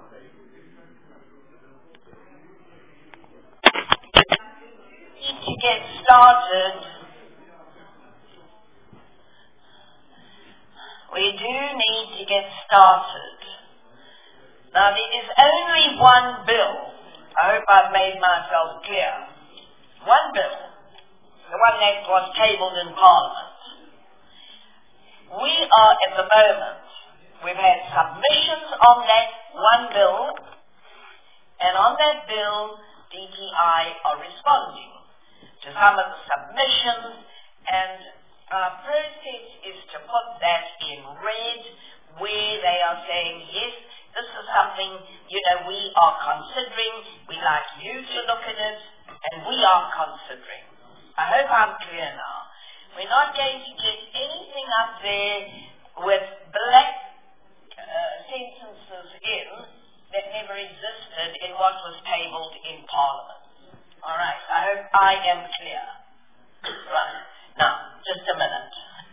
To get started, we do need to get started. Now, there is only one bill. I hope I've made myself clear. One bill, the one that was tabled in Parliament. We are at the moment, we've had submissions on that one bill, and on that bill, DTI are responding to some of the submissions, and our process is to put that in red where they are saying, yes, this is something, we are considering, we'd like you to look at it, and we are considering. I hope I'm clear now. We're not going to get anything up there with black sentences in that never existed in what was tabled in Parliament. All right, I hope I am clear. Right, now, just a minute.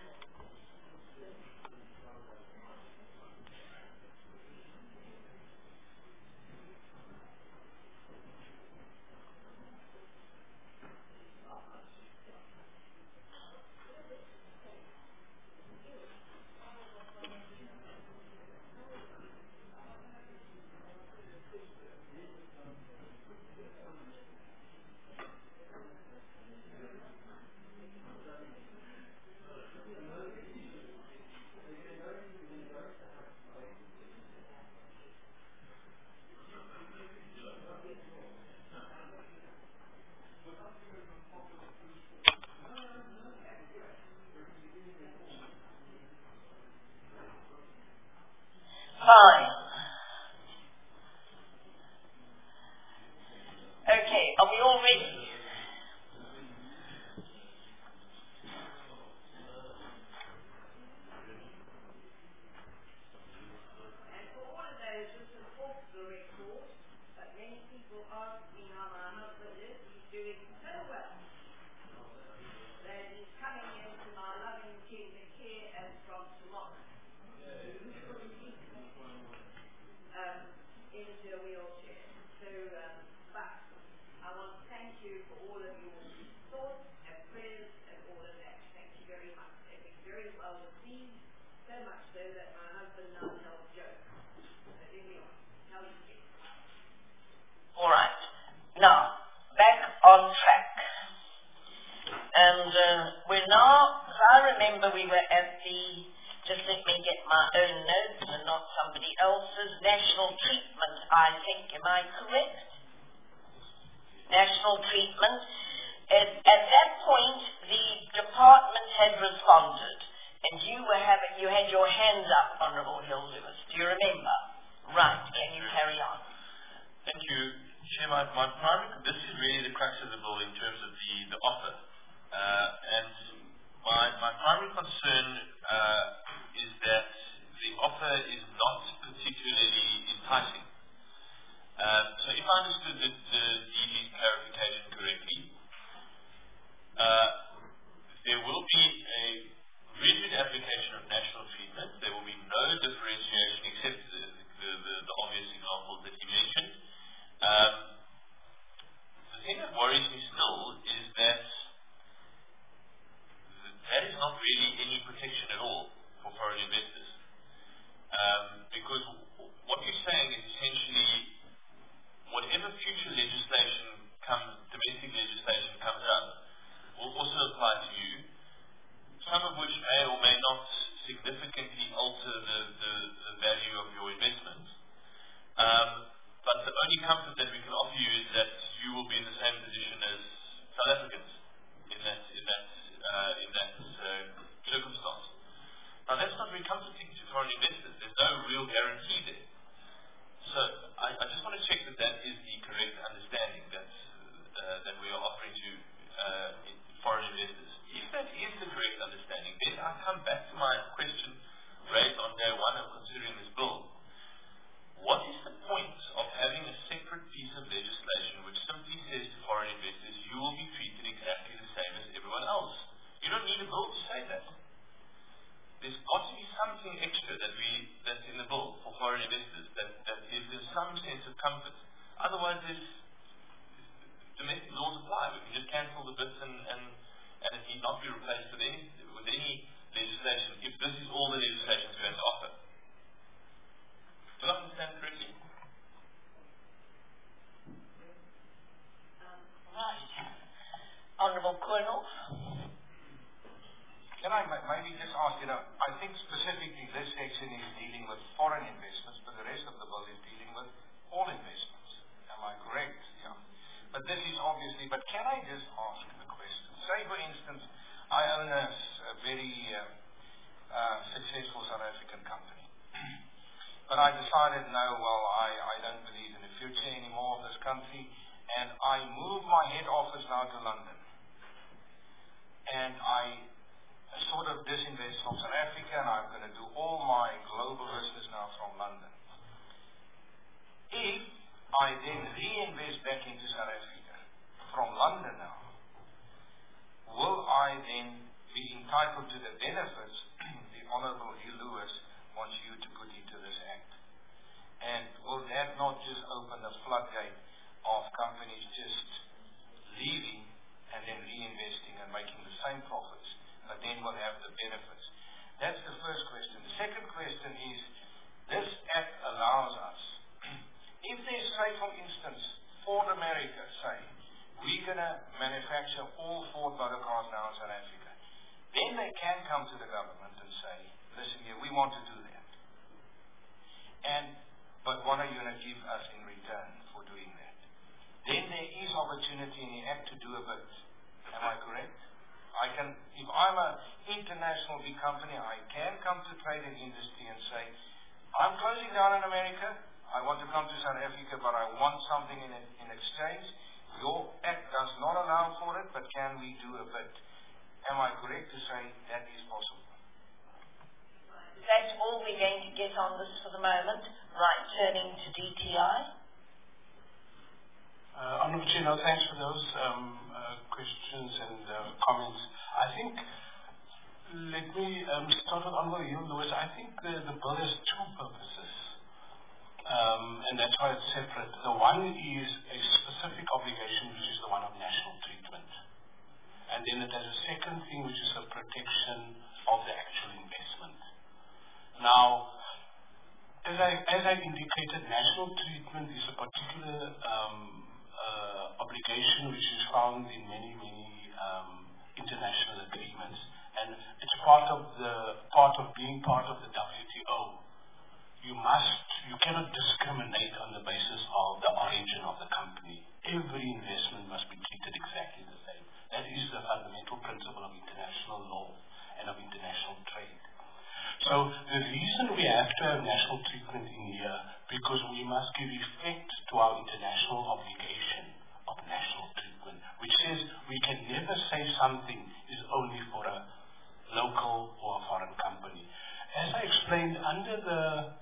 Fine. Okay, are we all ready? All right. Now, back on track. And we're now, as I remember, we were at the, just let me get my own notes and not somebody else's, national treatment, I think. Am I correct? National treatment. At that point, the department had responded, and you had your hands up, Honourable Hill Lewis. Do you remember? Right. Can you carry on? Thank you, Chair. This is really the crux of the bill in terms of the offer. And my primary concern is that the offer is not particularly enticing. So if I understood the DG's clarification correctly, there will be a rigid application of national treatment. There will be no differentiation except the obvious examples that you mentioned. The thing that worries me still is that is not really any protection at all for foreign investors. Because what you're saying is essentially whatever future domestic legislation comes up, will also apply to you, some of which may or may not significantly alter the value of your investment. But the only comfort that we can offer you is that you will be in the same position as South Africans in that circumstance. Now that's not very comforting to foreign investors. There's no real guarantee there. So I just want to check that is the correct understanding that we are offering to foreign investors. If that is the correct understanding, then I come back to my question raised on day one of considering this bill. What is the point of having a separate piece of legislation which simply says to foreign investors, you will be treated exactly the same as everyone else? You don't need a bill to say that. There's got to be something extra that's in the bill for foreign investors that gives them some sense of comfort. Otherwise, domestic laws apply. We can just cancel the bits and it need not be replaced with any legislation if this is all the legislation is going to offer. Do I understand correctly? Right. Honourable Colonel. Can I maybe just ask, I think specifically this section is dealing with foreign investments, but the rest of the bill is dealing with all investments. Am I correct? Yeah. But this is obviously, but can I just ask the question? Say, for instance, I own a very successful South African company. But I decided, no, well, I don't believe in the future anymore of this country, and I move my head office now to London. And I sort of disinvest from South Africa, and I'm going to do all my global business now from London. If I then reinvest back into South Africa from London now, will I then be entitled to the benefits the Honourable Hugh Lewis wants you to put into this Act? And will that not just open the floodgate of companies just leaving and then reinvesting and making the same profits, but then will have the benefits? That's the first question. The second question is, this Act allows us, if there's, say, for instance, Ford America, say, we're going to manufacture all Ford motor cars now in South Africa, then they can come to the government and say, listen here, we want to do that. But what are you going to give us in return for doing that? Then there is opportunity in the Act to do a bit. Am I correct? If I'm an international big company, I can come to trade and industry and say, I'm closing down in America, I want to come to South Africa, but I want something in exchange. Your Act does not allow for it, but can we do a bit? Am I correct to say that is possible? That's all we're going to get on this for the moment. Right, turning to DTI. Honourable Chair, thanks for those questions and comments. I think, let me start with Honourable Hugh Lewis. I think the bill has two purposes, and that's why it's separate. The one is a specific obligation, which is the one of national treatment. And then it has a second thing, which is a protection of the actual investment. Now, as I indicated, national treatment is a particular obligation which is found in many international agreements, and it's part of being part of the WTO. You cannot discriminate on the basis of the origin of the company. Every investment must be treated exactly the same. That is the fundamental principle of international law and of international trade. So the reason we have to have national treatment in here, because we must give effect to our international obligation of national treatment, which says we can never say something is only for a local or a foreign company. As I explained, under the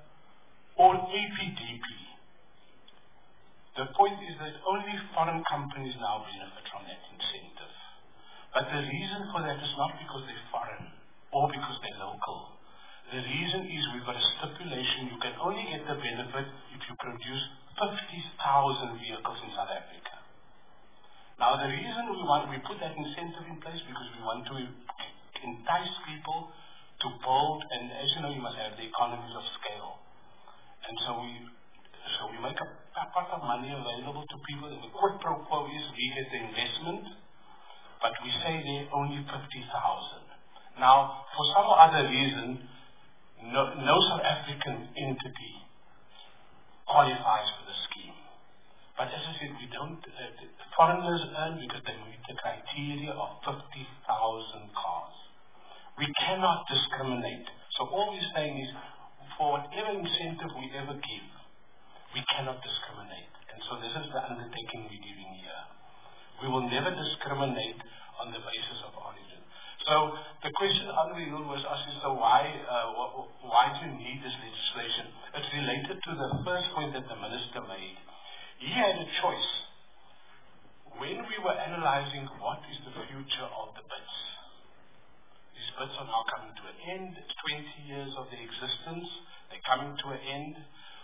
APDP, the point is that only foreign companies now benefit from that incentive. But the reason for that is not because they're foreign or because they're local. The reason is we've got a stipulation. You can only get the benefit if you produce 50,000 vehicles in South Africa. Now, the reason we put that incentive in place because we want to entice people to build, and as you know, you must have the economies of scale. And so we make a pot of money available to people, and the quid pro quo is we get the investment, but we say they're only 50,000. Now, for some other reason, no South African entity qualifies for the scheme. But as I said, we don't, foreigners earn because they meet the criteria of 50,000 cars. We cannot discriminate. So all we're saying is, for whatever incentive we ever give, we cannot discriminate. And so this is the undertaking we're giving here. We will never discriminate on the basis of origin. So the question Honourable was asking, so why do you need this legislation? It's related to the first point that the Minister made. He had a choice. When we were analyzing what is the future of the BITs, these BITs are now coming to an end. It's 20 years of their existence. They're coming to an end.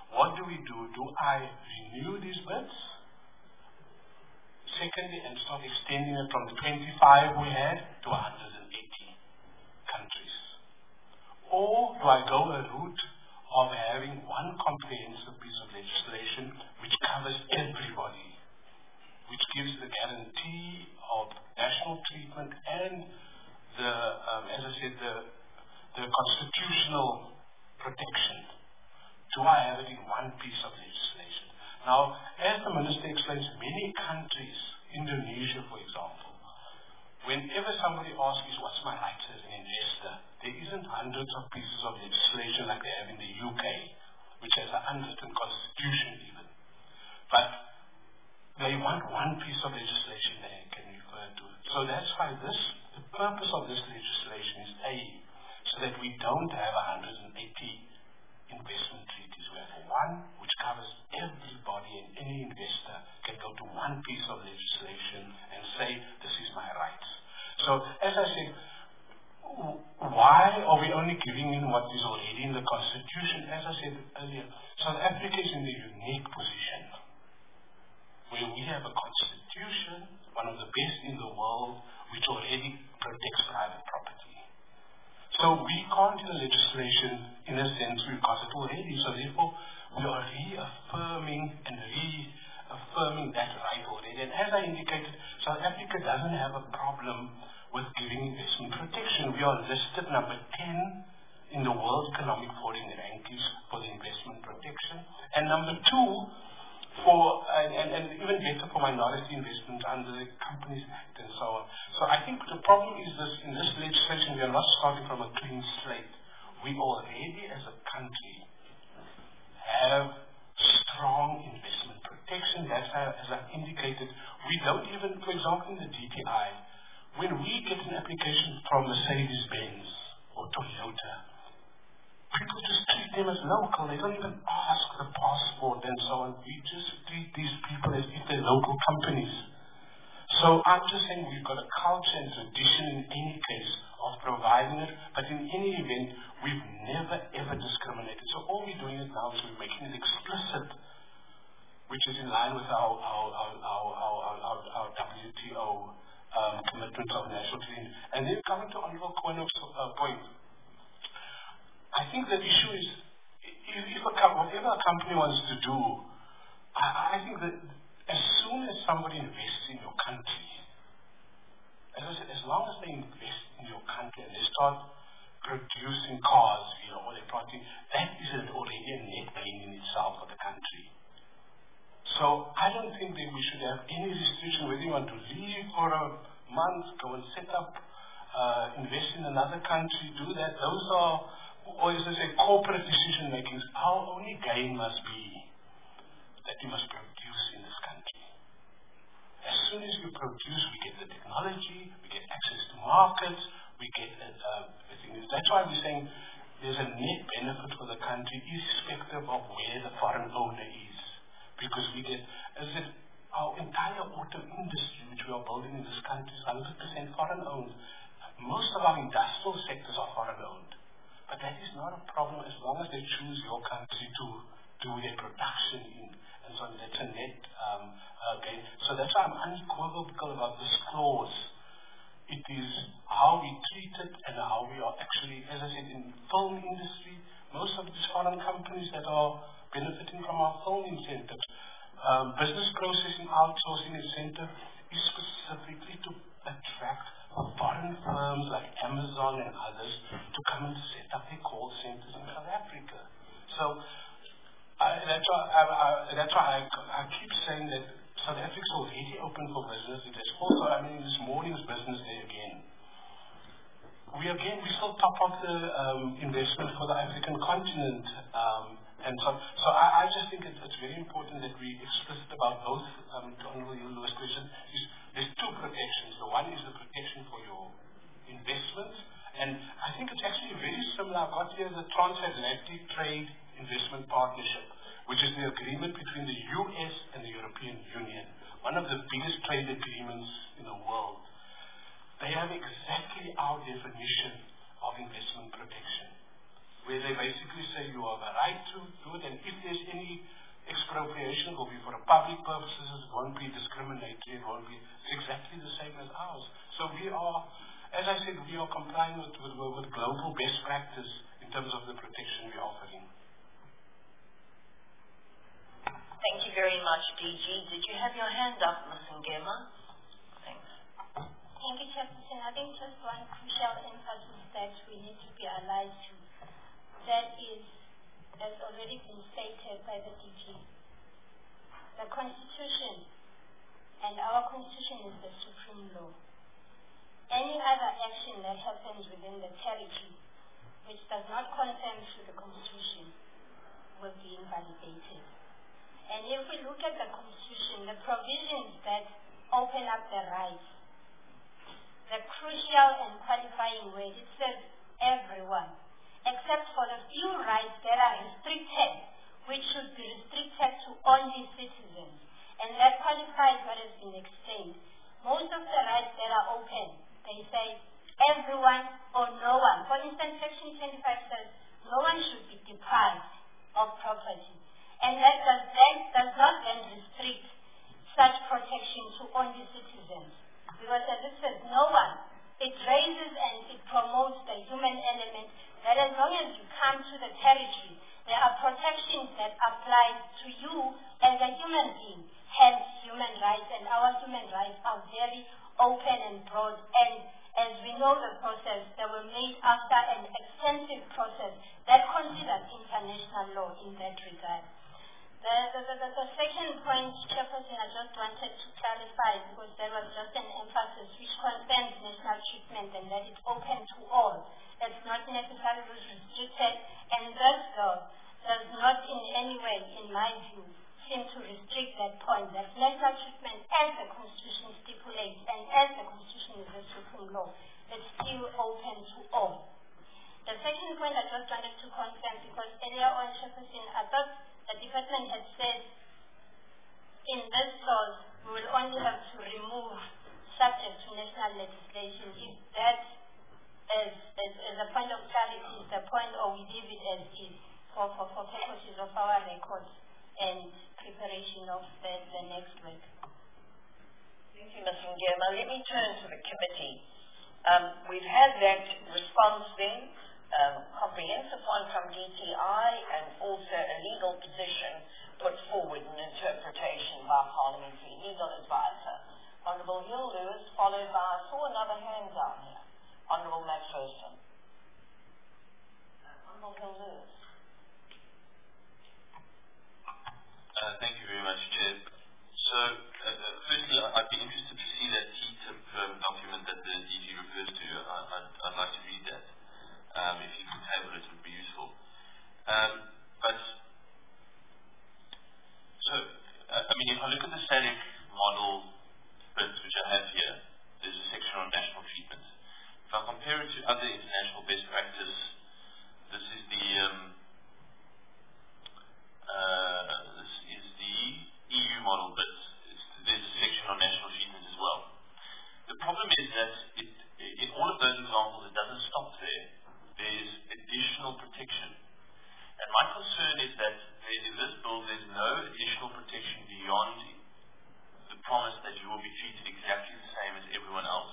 What do? Do I renew these bids? Secondly, and start extending it from the 25 we had to 180 countries? Or do I go a route of having one comprehensive piece of legislation which covers everybody, which gives the guarantee of national treatment and the, as I said, the constitutional protection? Do I have it in one piece of legislation? Now, as the Minister explains, many countries, Indonesia for example, whenever somebody asks me what's my rights as an investor, there isn't hundreds of pieces of legislation like they have in the UK, which has an unwritten constitution even. But they want one piece of legislation they can refer to. So that's why the purpose of this legislation is A, so that we don't have 180 investment treaties. We have one which covers everybody, and any investor can go to one piece of legislation and say, this is my rights. So, as I said, why are we only giving in what is already in the Constitution? As I said earlier, South Africa is in a unique position where we have a Constitution, one of the best in the world, which already protects private property. So we can't do legislation in a sense we've got it already. So therefore, we are reaffirming that right already. And as I indicated, South Africa doesn't have a problem with giving investment protection. We are listed number 10 in the World Economic Forum rankings for the investment protection, and number 2 for and even better for minority investments under the Companies Act and so on. So I think the problem is this: in this legislation, we are not starting from a clean slate. We already, as a country, have strong investment protection. That's how, as I've indicated, we don't even, for example, in the DTI, when we get an application from Mercedes-Benz or Toyota, people just treat them as local. They don't even ask the passport and so on. We just treat these people as if they're local companies. So I'm just saying we've got a culture and tradition in any case of providing it, but in any event, we've never ever discriminated. So all we're doing it now is we're making it explicit, which is in line with our WTO commitment of national treaty. And then coming to Honorable Kono's point, I think the issue is, whatever a company wants to do, I think that as soon as somebody invests in your country, as I said, as long as they invest in your country and they start producing cars, or they're producing, that is already a net gain in itself for the country. So I don't think that we should have any restriction whether you want to leave for a month, go and set up, invest in another country, do that. Those are, or as I say, corporate decision makings. Our only gain must be that you must produce in this country. As soon as you produce, we get the technology, we get access to markets, we get everything. That's why we're saying there's a net benefit for the country, irrespective of where the foreign owner is. Because we get, as I said, our entire auto industry, which we are building in this country, is 100% foreign owned. Most of our industrial sectors are foreign owned. But that is not a problem as long as they choose your country to do their production in. And so that's a net gain. So that's why I'm unequivocal about this clause. It is how we treat it and how we are actually, as I said, in the film industry, most of these foreign companies that are benefiting from our film incentive, business processing outsourcing incentive is specifically to attract foreign firms like Amazon and others to come and set up their call centers in South Africa. So that's why I keep saying that South Africa is already open for business. It is also, in this morning's business day again. We still top of the investment for the African continent. And so I just think it's very important that we explicit about both. To Honorable Lewis' question, there's two protections. The one is the protection for your investments, and I think it's actually very similar. I've got here the Transatlantic Trade Investment Partnership, which is the agreement between the US and the European Union, one of the biggest trade agreements in the world. They have exactly our definition of investment protection, where they basically say you have a right to do it, and if there's any expropriation, it will be for a public purposes, it won't be discriminatory, it's exactly the same as ours. So we are, as I said, we are complying with global best practice in terms of the protection we're offering. Thank you very much, DG. Did you have your hand up, Ms. Ngema? Thanks. Thank you, Chairperson. I think just one crucial emphasis that we need to be alive to. That is, as already been stated by the DG, the Constitution, and our Constitution is the supreme law. Any other action that happens within the territory which does not conform to the Constitution will be invalidated. And if we look at the Constitution, the provisions that open up the rights, the crucial and qualifying word, it says everyone, except for the few rights that are restricted, which should be restricted to only citizens. And that qualifies what has been explained. Most of the rights that are open, they say everyone or no one. For instance, Section 25 says no one should be deprived of property. And that does not then restrict such protection to only citizens. Because as it says, no one, it raises and it promotes the human element that as long as you come to the territory, there are protections that apply to you as a human being. Hence, human rights and our human rights are very open and broad. And as we know the process, they were made after an extensive process that considered international law in that regard. The second point, Chairperson, I just wanted to clarify because there was just an emphasis which concerns national treatment and that it's open to all. It's not necessarily restricted, and this law does not in any way, in my view, seem to restrict that point, that national treatment as the Constitution stipulates and as the Constitution is the supreme law, it's still open to all. The second point I just wanted to confirm, because earlier on, Chairperson, I thought the department had said in this clause we will only have to remove subject to national legislation. If that is a point of clarity, is the point, or we leave it as is for purposes of our records and preparation of the next week. Thank you, Ms. Ngema. Let me turn to the committee. We've had that response then. Comprehensive one from DTI and also a legal position put forward in interpretation by Parliamentary Legal Advisor. Honourable Hill Lewis, followed by, I saw another hand down here, Honourable McPherson. Honourable Hill Lewis. Thank you very much, Chair. So, firstly, I'd be interested to see that TTIP document that the DG refers to. I'd like to read that. If you can table it, it would be useful. If I look at the SADC model bits which I have here, there's a section on national treatment. If I compare it to other international best practice, this is the EU model bit. There's a section on national treatment as well. The problem is that in all of those examples, it doesn't stop there. There's additional protection. And my concern is that in this bill, there's no additional protection beyond the promise that you will be treated exactly the same as everyone else.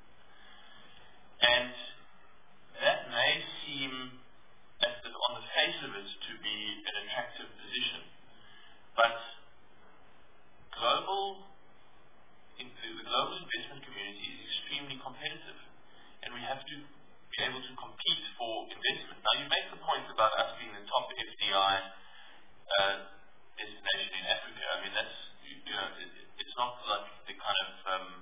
And that may seem, on the face of it, to be an attractive position. But the global investment community is extremely competitive. And we have to be able to compete for investment. Now, you make the point about us being the top FDI destination in Africa. I mean, that's, it's not like the kind of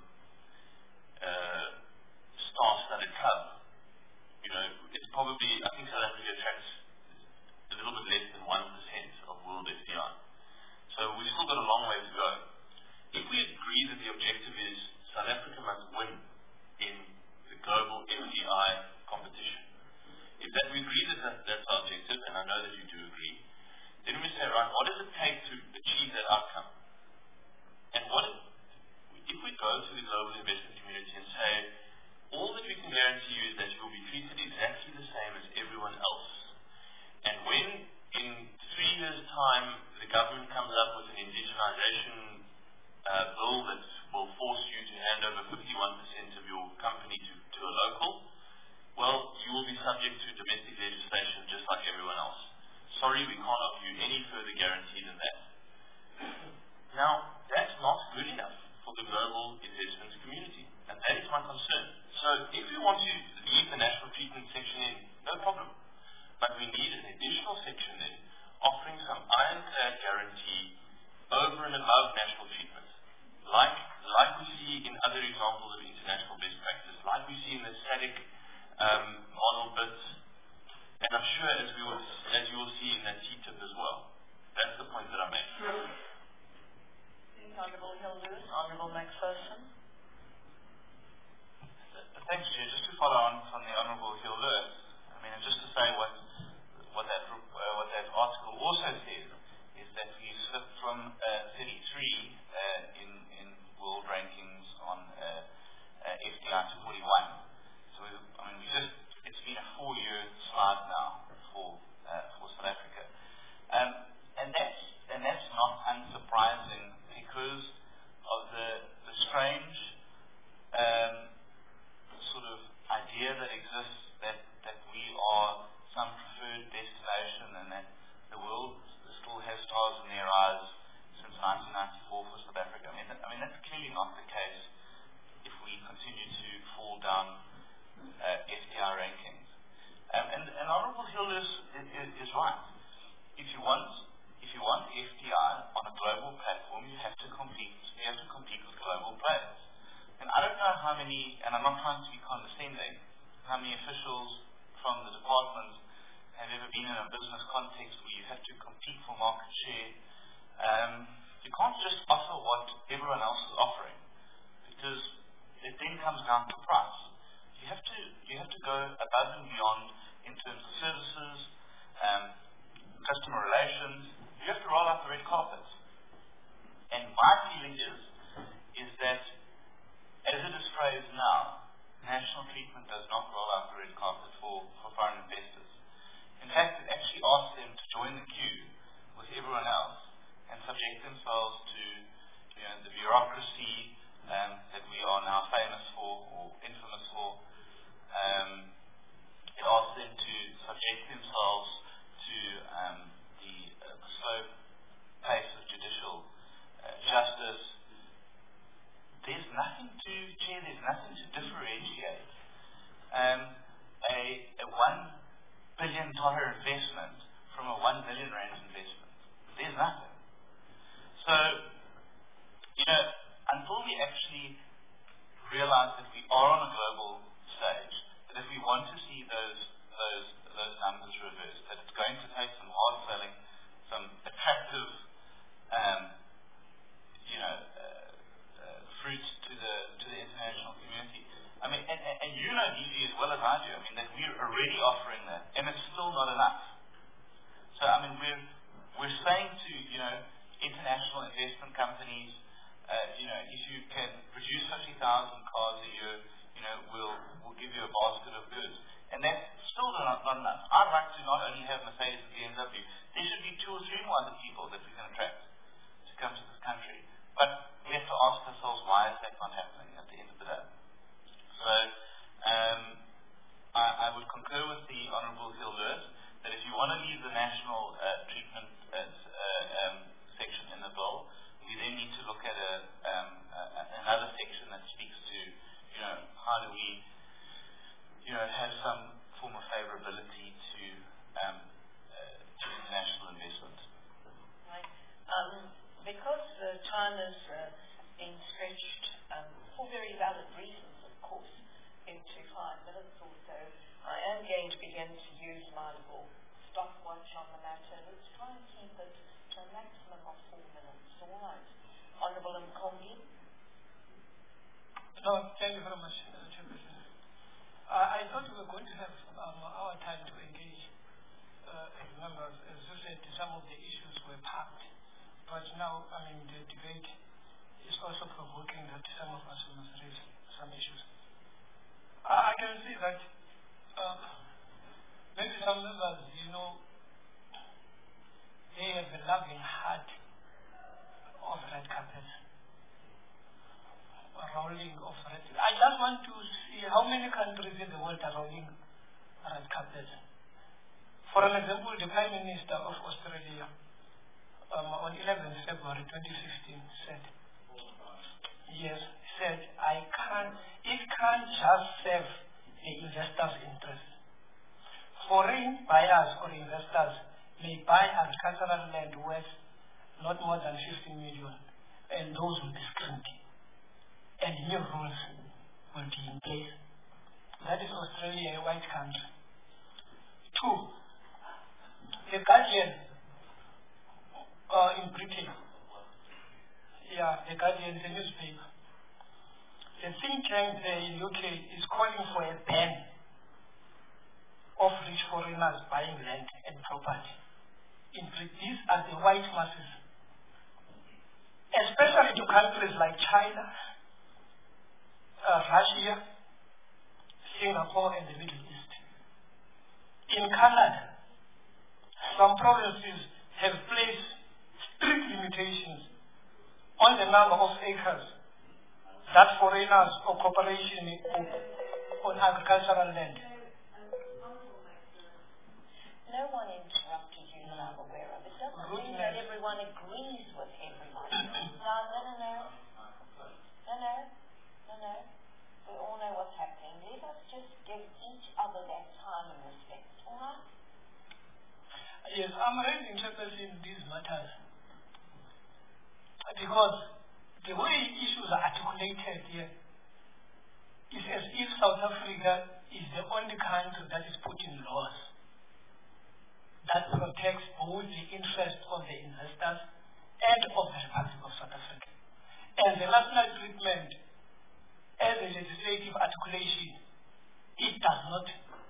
star-studded club. It's probably, I think South Africa attracts a little bit less than 1% of world FDI. So we've still got a long way to go. If we agree that the objective is South Africa must win in the global FDI competition, if that we agree that that's our objective, and I know that you do agree, then we say, right, what does it take to achieve that outcome? And if we go to the global investment community and say, all that we can guarantee you is that you will be treated exactly the same as everyone else, with an indigenization bill that will force you to hand over 51% of your company to a local, well, you will be subject to domestic legislation just like everyone else. Sorry, we can't offer you any further guarantee than that. Now, that's not good enough for the global investment community, and that is my concern. So if we want to leave the national treatment section in, no problem. But we need an additional section in, offering some ironclad guarantee over and above national treatment, like we see in other examples of international best practice, like we see in the SADC model bits, and I'm sure as you will see in that TTIP as well. That's the point that I'm making. Honourable Hill Lewis, Honourable McPherson. Thanks, Chair. Just to follow on from the Honourable Hill Lewis, I mean, and just to say what that article also says is that we slipped from 33 in world rankings on FDI to 41. So it's been a 4-year slide now for South Africa, and that's not unsurprising because of the strange sort of idea that exists that we are some preferred destination and that the world still has stars in their eyes since 1994 for South Africa. I mean that's clearly not the case if we continue to fall down FDI rankings. And Honourable Hill is right. If you want FDI on a global platform, you have to compete with global players. And I don't know how many, and I'm not trying to be condescending, how many officials from the department have ever been in a business context where you have to compete for market share. You can't just offer what everyone else is offering, because it then comes down to price. You have to go above and beyond in terms of services, customer relations. You have to roll out the red carpet. And my feeling is that as it is phrased now, national treatment does not roll out the red carpet for foreign investors. In fact, it actually asks them to join the queue with everyone else and subject themselves to the bureaucracy that we are now famous for or infamous for. It asks them to subject themselves to the slow pace of judicial justice. There's nothing to differentiate a $1 billion investment from a R1 billion investment. There's nothing. So, until we actually realize that we are on a global stage, that if we want to see those numbers reversed, that it's going to take some hard selling, some attractive fruits to the international community. I mean, and you know DG as well as I do. I mean, that we're already offering that, and it's still not enough. So I mean, we're saying to international investment companies, if you can produce 50,000 cars a year, we'll give you a basket of goods, and that's still not enough. I'd like to not only have Mercedes and BMW. There should be 2 or 3 more other people that we can attract to come to this country. But we have to ask ourselves, why is that not happening at the end of the day? So I would concur with the Honourable Hill Lewis that if you want to leave the national treatment section in the bill, we then need to look at another section that speaks to how do we have some form of favourability to international investment. Right. Because China's been stretched for very valid reasons, of course, into 5 minutes or so, I am going to begin to use my little stopwatch on the matter. Let's try and keep it to a maximum of 4 minutes. All right. Honourable Mkongi. No, thank you very much, Chairperson. I thought we were going to have our time to engage members. As you said, some of the issues were parked. But now, the debate is also provoking that some of us must raise some issues. I can see that maybe some members, they have a loving heart countries in the world are rolling red carpets. For an example, the Prime Minister of Australia on 11th February 2015 said, it can't just serve the investors' interest. Foreign buyers or investors may buy agricultural land worth not more than 15 million, and those will be screened. And new rules will be in place. That is Australia, a white country. 2, The Guardian in Britain. The Guardian, the newspaper. The think tank there in UK is calling for a ban of rich foreigners buying land and property. In Britain, these are the white masses, especially to countries like China, Russia, Singapore, and the Middle East. In Canada, some provinces have placed strict limitations on the number of acres that foreigners or corporations may own on agricultural land. No one interrupted you that I'm aware of. It doesn't mean that everyone agrees with everyone. No. We all know what's happening. Let us just give each other that time and respect, all right? Yes, I'm raising interest in these matters because the way issues are articulated here is as if South Africa is the only country that is putting laws that protects both the interests of the investors and of the Republic of South Africa. And the national treatment as a legislative articulation, it does not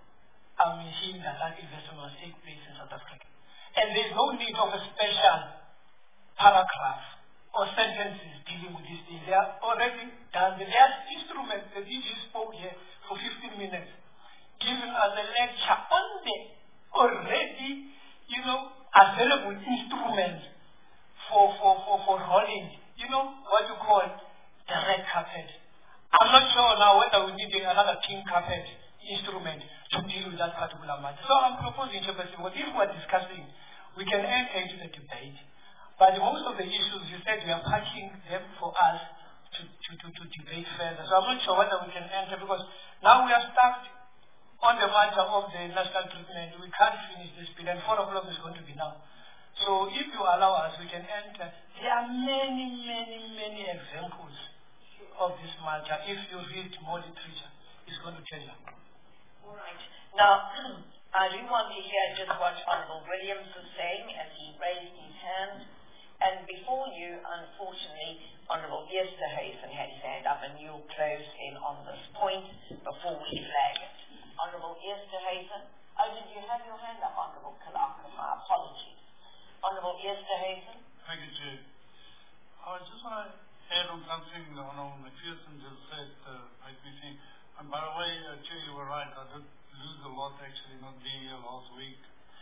hinder that investment must take place in South Africa. And there is no need of a special paragraph or sentences dealing with this thing. They are already done. There are instruments. The DG spoke here for 15 minutes, giving us a lecture on the already, available instruments for rolling, what you call the red carpet. I'm not sure now whether we need another pink carpet instrument to deal with that particular matter. So I'm proposing, Chairperson, what if we're discussing, we can enter into the debate. But most of the issues, you said we are parking them for us to debate further. So I'm not sure whether we can enter, because now we are stuck on the matter of the national treatment. We can't finish this bill, and 4 o'clock is going to be now. So if you allow us, we can enter. There are many examples of this matter. If you read more literature, it's going to tell you. All right. Now, I do want to hear just what Honourable Williams was saying as he raised his hand. And before you, unfortunately, Honourable Esterhuizen had his hand up, and you'll close in on this point before we flag it. Honourable Esterhuizen. Oh, did you have your hand up, Honourable Kalaka? My apologies. Honourable Esterhuizen. Thank you, Chair. I just want to add on something Honourable McPherson just said, make me think. And by the way, Chair, you were right. I did lose a lot actually not being here last week.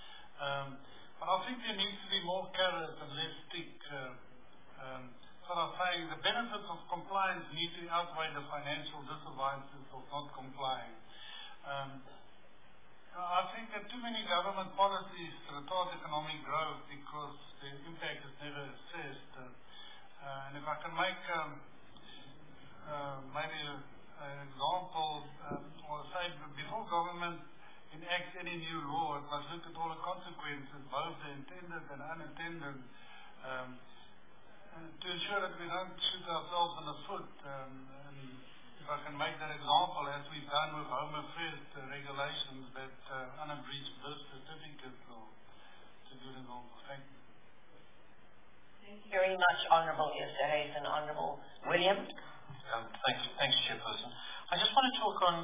But I think there needs to be more carrot and less stick. Sort of saying the benefits of compliance need to outweigh the financial disadvantages of not complying. I think that too many government policies retard economic growth because the impact is never assessed. And if I can make maybe an example, or say before government enacts any new law, it must look at all the consequences, both the intended and unintended, to ensure that we don't shoot ourselves in the foot. And if I can make that example, as we've done with Home Affairs regulations, that unabridged birth certificates, or to do an example. Thank you. Thank you very much, Honourable Esterhuizen. Honourable Williams. Thanks, Chairperson. I just want to talk on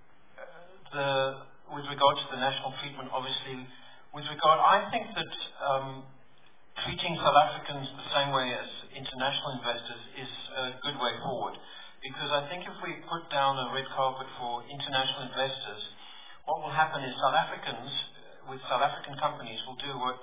with regard to the national treatment, obviously, I think that treating South Africans the same way as international investors is a good way forward. Because I think if we put down a red carpet for international investors, what will happen is South Africans, with South African companies, will do what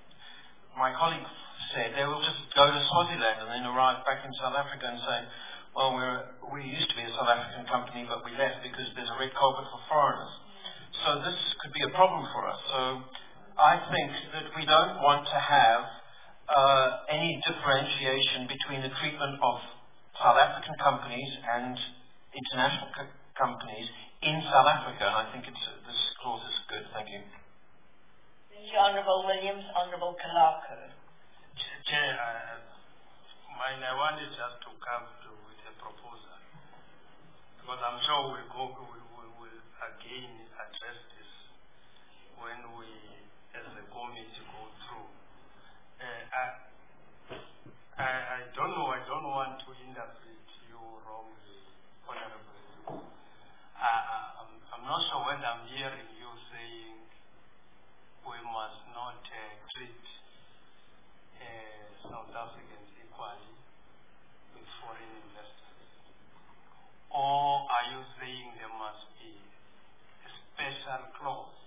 my colleague said. They will just go to Swaziland and then arrive back in South Africa and say, well, we used to be a South African company, but we left because there's a red carpet for foreigners. So this could be a problem for us. So I think that we don't want to have any differentiation between the treatment of South African companies and international companies in South Africa. And I think this clause is good. Thank you. Thank you, Honourable Williams. Honourable Kalako. Chair, I wanted just to come with a proposal, because I'm sure we'll again address this when we, as a committee, go through. I don't know. I don't want to interpret you wrongly, Honourable. I'm not sure whether I'm hearing you saying we must not treat South Africans equally with foreign investors, or are you saying there must be a special clause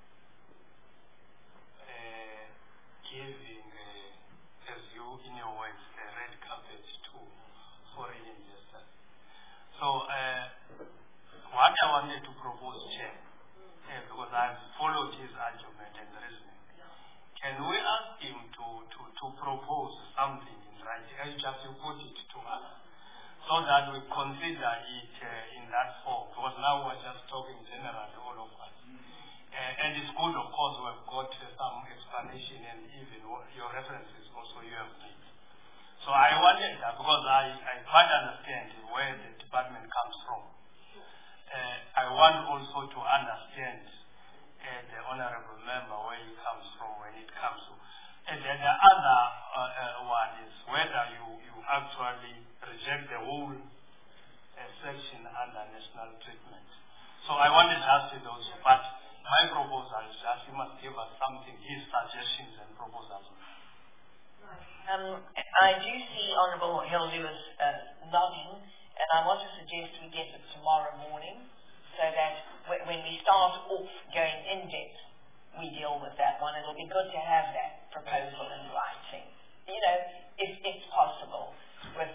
giving, as you in your words, a red carpet to foreign investors? So what I wanted to propose, Chair, because I've followed his argument and reasoning, can we ask him to propose something in writing, as just you put it to us, so that we consider it in that form? Because now we're just talking generally, all of us. And it's good, of course, we've got some explanation and even your references also you have made. So I wanted that, because I quite understand where the department comes from. I want also to understand the honourable member where he comes from when it comes to. And then the other one is whether you actually reject the whole section under national treatment. So I wanted to ask you those, but my proposal is that he must give us something, his suggestions and proposals. I do see Honourable Hill Lewis nodding, and I want to suggest we get it tomorrow morning, so that when we start off going in depth, we deal with that one. It'll be good to have that proposal in writing, if possible. With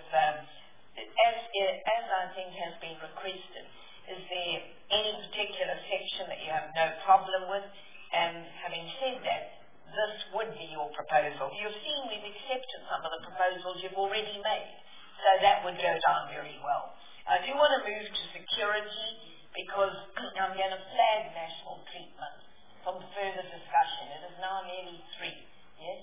as I think has been requested, is there any particular section that you have no problem with? And having said that, this would be your proposal. You've seen we've accepted some of the proposals you've already made, so that would go down very well. I do want to move to security, because I'm going to flag national treatment from further discussion. It is now nearly 3. Yes?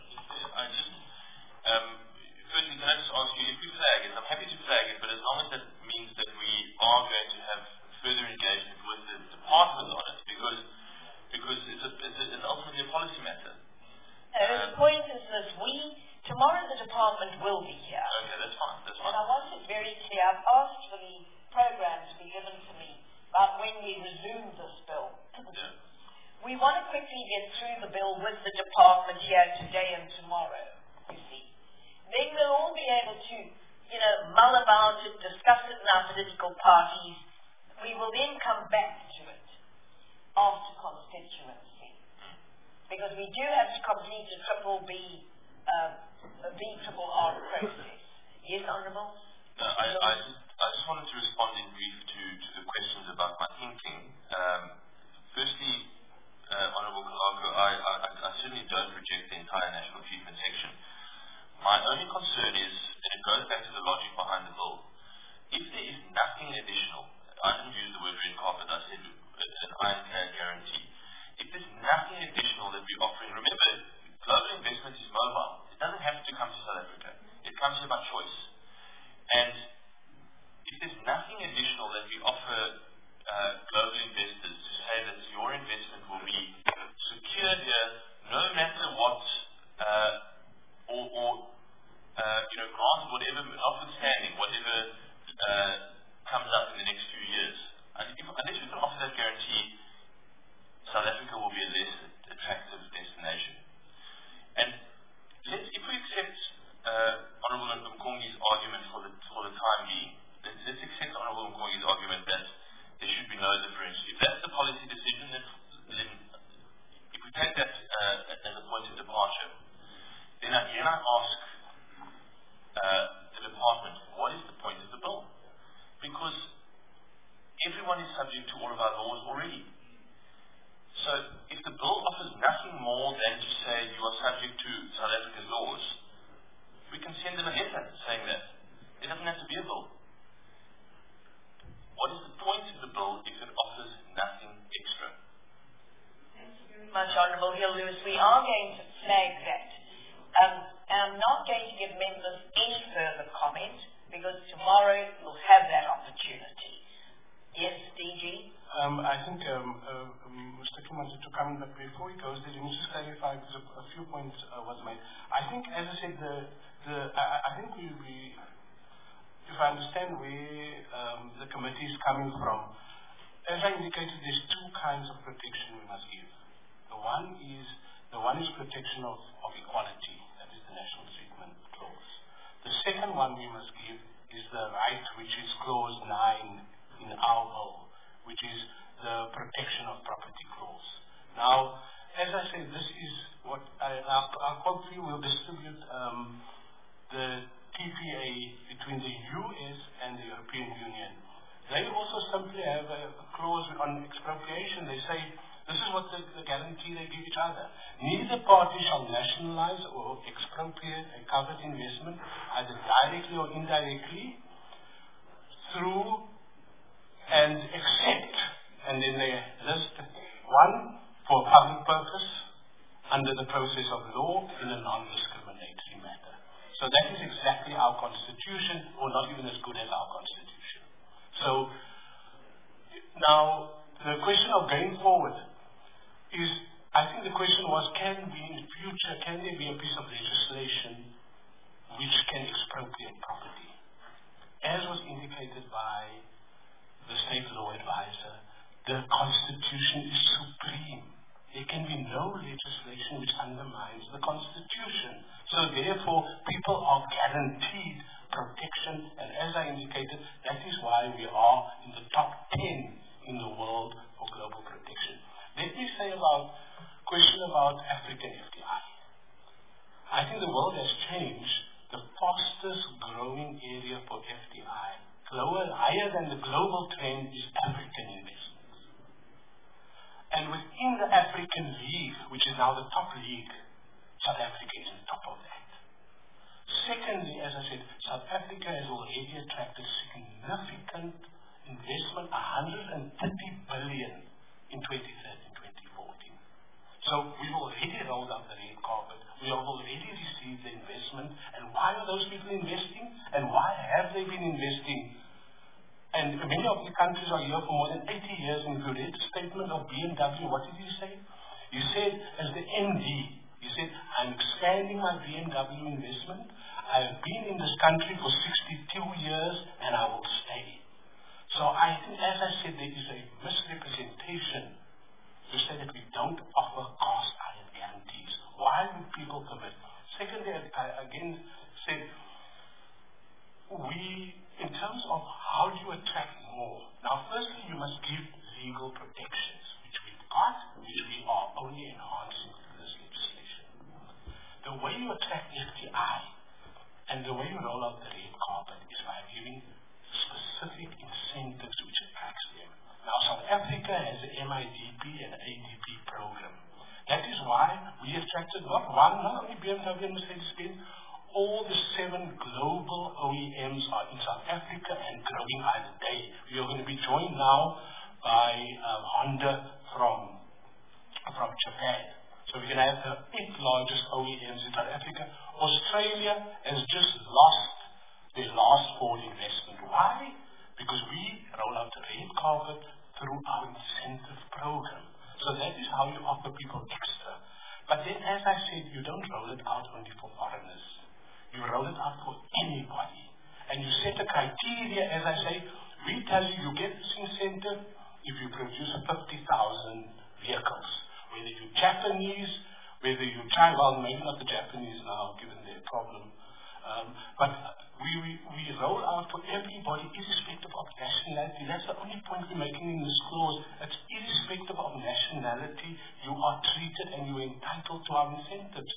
Firstly, can I just ask you, if we flag it, I'm happy to flag it, but as long as that means that we are going to have further engagement with the department on it, because it's ultimately a policy matter. The point is this, tomorrow the department will be here. Okay, that's fine. And I want it very clear. I've asked for the program to be given to me about when we resume this bill. Yeah. We want to quickly get through the bill with the department here today and tomorrow, you see. Then we'll all be able to, mull about it, discuss it in our political parties. We will then come back to it after constituency. Because we do have to complete a BRRR process. Yes, Honourable? No, I just wanted to respond in brief to the questions about my thinking. Firstly, Honourable Kalako, I certainly don't reject the entire national treatment section. My only concern is, and it goes back to the logic behind the bill, if there is nothing additional, I didn't use the word red carpet, I said an ironclad guarantee. If there's nothing additional that we're offering, remember, global investment is mobile. It doesn't have to come to South Africa. It comes here by choice. And if there's nothing additional that we offer global investors to say that your investment will be secured here, no matter what, grant whatever, notwithstanding whatever comes up in the next few years. Unless we can offer that guarantee, South Africa will be a less attractive destination. And if we accept Honourable Mkongi's argument for the time being, let's accept Honourable Mkongi's argument that there should be no differential. If that's the policy decision, then if we take that as a point of departure, then I ask the department, what is the point of the bill? subject to all of our laws already. So if the bill offers nothing more than to say you are subject to South Africa's laws, we can send them a letter saying that. It doesn't have to be a bill. What is the point of the bill if it offers nothing extra? Thank you very much, Honourable Hill-Lewis. We are going to flag that. I'm not going to give members any further comment because tomorrow we'll have that opportunity. Yes, DG? I think Mr. Kim wanted to come in, but before he goes there, let me just clarify because a few points was made. I think, as I said, I think if I understand where the committee is coming from, as I indicated, there's two kinds of protection we must give. The one is protection of equality, that is the National Treatment Clause. The second one we must give is the right, which is Clause 9 in our bill, which is the protection of property clause. Now, as I said, this is what our country will distribute the TPA between the US and the European Union. They also simply have a clause on expropriation. They say this is what the guarantee they give each other. Neither party shall nationalize or expropriate a covered investment, either directly or indirectly, through and except, and then they list one, for public purpose, under the process of law, in a non-discriminatory matter. So that is exactly our constitution, or not even as good as our constitution. So, now, the question of going forward is, I think the question was, can there be a piece of legislation which can expropriate property? As was indicated by the State Law Advisor, the Constitution is supreme. There can be no legislation which undermines the Constitution. So therefore, people are guaranteed protection, and as I indicated, that is why we are in the top 10 in the world for global protection. Let me say question about African FDI. I think the world has changed. The fastest growing area for FDI, higher than the global trend, is African investments. And within the African League, which is now the top league, South Africa is on top of that. Secondly, as I said, South Africa has already attracted significant investment, 130 billion in 2013-2014. So we've already rolled out the red carpet. We have already received the investment. And why are those people investing? And why have they been investing? And many of the countries are here for more than 80 years. And if you read the statement of BMW, what did he say? He said, as the MD, he said, I'm expanding my BMW investment. I have been in this country for 62 years and I will stay. So I think, as I said, there is a misrepresentation to say that we don't offer cast iron guarantees. Why would people commit? Secondly, I again said, in terms of how do you attract more? Now, firstly, you must give legal protections, which we've got, which we are only enhancing through this legislation. The way you attract FDI and the way you roll out the red carpet is by giving specific incentives which attracts them. Now, South Africa has the MIDP and ADP program. That is why we attracted not only BMW and Mercedes-Benz, all the 7 global OEMs are in South Africa and growing by the day. We are going to be joined now by Honda from Japan. So we're going to have the 8 largest OEMs in South Africa. Australia has just lost their last Ford investment. Why? Because we roll out the red carpet through our incentive program. So that is how you offer people extra. But then, as I said, you don't roll it out only for foreigners. You roll it out for anybody. And you set a criteria, as I say, we tell you, you get this incentive if you produce 50,000 vehicles. Whether you're Japanese, whether you're China, well, maybe not the Japanese now, given their problem. But we roll out for everybody, irrespective of nationality. That's the only point we're making in this clause. It's irrespective of nationality, you are treated and you're entitled to our incentives.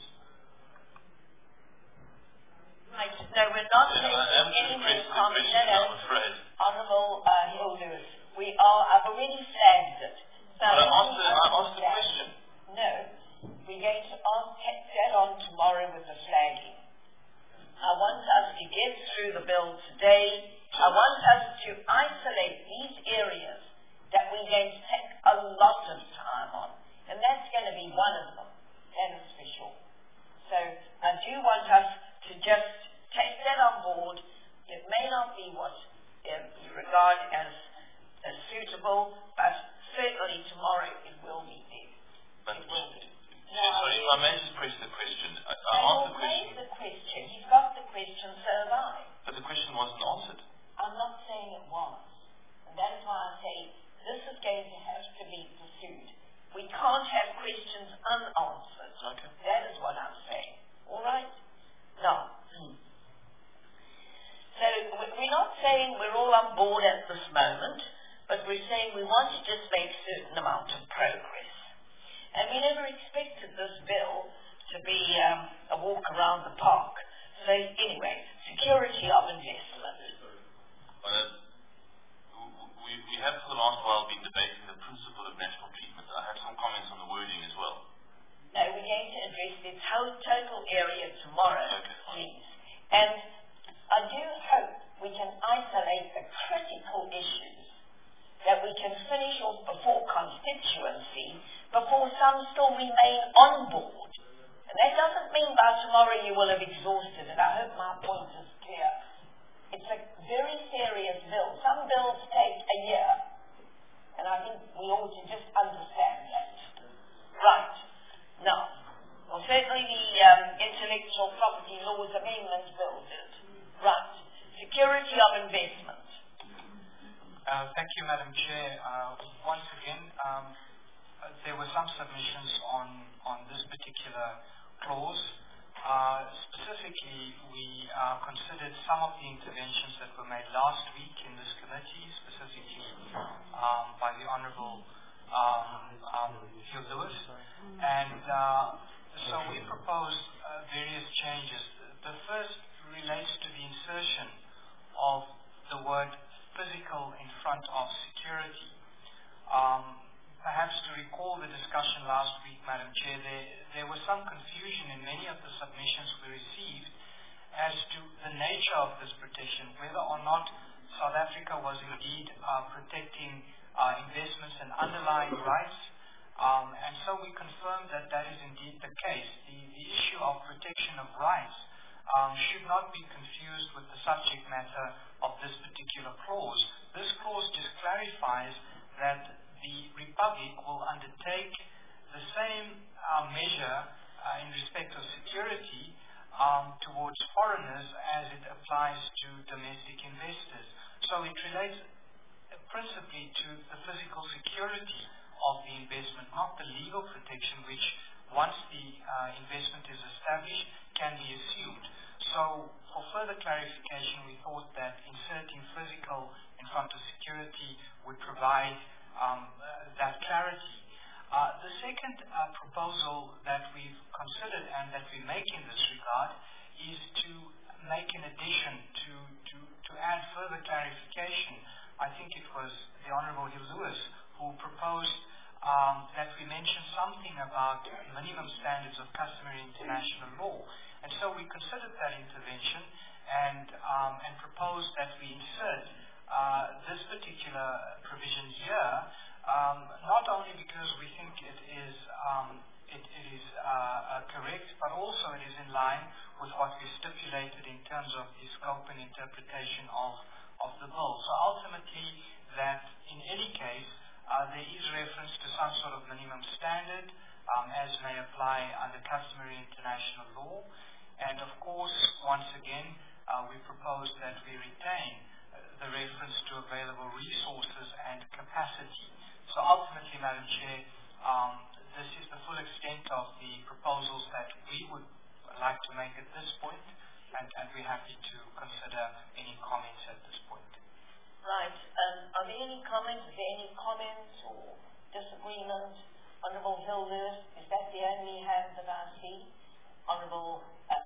Right. No, we're not taking any more comments. Honourable Hill-Lewis, we I've already flagged it. So but I asked the question. No, we're going to take that on tomorrow with the flagging. I want us to get through the bill today. I want us to isolate these areas that we're going to take a lot of time on. And that's going to be one of them. That is for sure. So I do want us to just take that on board. It may not be what you regard as suitable, but certainly tomorrow it will be there. But it will be. Sorry, I may just press the question. I asked the question. The question. He's got the question, so have I. But the question wasn't answered. I'm not saying it was. And that is why I say this is going to have to be pursued. We can't have questions unanswered. Okay. That is what I'm saying. All right? Now, so we're not saying we're all on board at this moment, but we're saying we want to just make a certain amount of progress. And we never expected this bill to be a walk around the park. So anyway, security of investment. We have for the last while been debating the principle of national treatment. I have some comments on the wording as well. No, we're going to address the total area tomorrow, please. And I do hope we can isolate the critical issues that we can finish off before constituency, before some still remain on board. And that doesn't mean by tomorrow you will have exhausted it. I hope my point is clear. It's a very serious bill. Some bills take a year. And I think we ought to just understand that. Right. Now, well, certainly the Intellectual Property Laws Amendment Bill did. Right. Security of investment. Thank you, Madam Chair. Once again, there were some submissions on this particular clause. Specifically, we considered some of the interventions that were made last week in this committee, specifically by the Honourable Hugh Lewis. And so we proposed various changes. The first relates to the insertion of the word physical in front of security. Perhaps to recall the discussion last week, Madam Chair, there was some confusion in many of the submissions we received as to the nature of this protection, whether or not South Africa was indeed protecting investments and underlying rights. And so we confirmed that that is indeed the case. The issue of protection of rights should not be confused with the subject matter of this particular clause. This clause just clarifies that the Republic will undertake the same measure in respect of security towards foreigners as it applies to domestic investors. So it relates principally to the physical security of the investment, not the legal protection which, once the investment is established, can be assumed. So for further clarification, we thought that inserting physical in front of security would provide that clarity. The second proposal that we've considered and that we make in this regard is to make an addition to add further clarification. I think it was the Honourable Hugh Lewis who proposed that we mention something about minimum standards of customary international law. And so we considered that intervention and proposed that we insert this particular provision here, not only because we think it is correct, but also it is in line with what we stipulated in terms of the scope and interpretation of the bill. So ultimately, that in any case, there is reference to some sort of minimum standard as may apply under customary international law. And of course, once again, we propose that we retain the reference to available resources and capacity. So ultimately, Madam Chair, this is the full extent of the proposals that we would like to make at this point, and we're happy to consider any comments at this point. Right. Are there any comments? Is there any comments or disagreement? Honourable Hugh Lewis, is that the only hand that I see? Honourable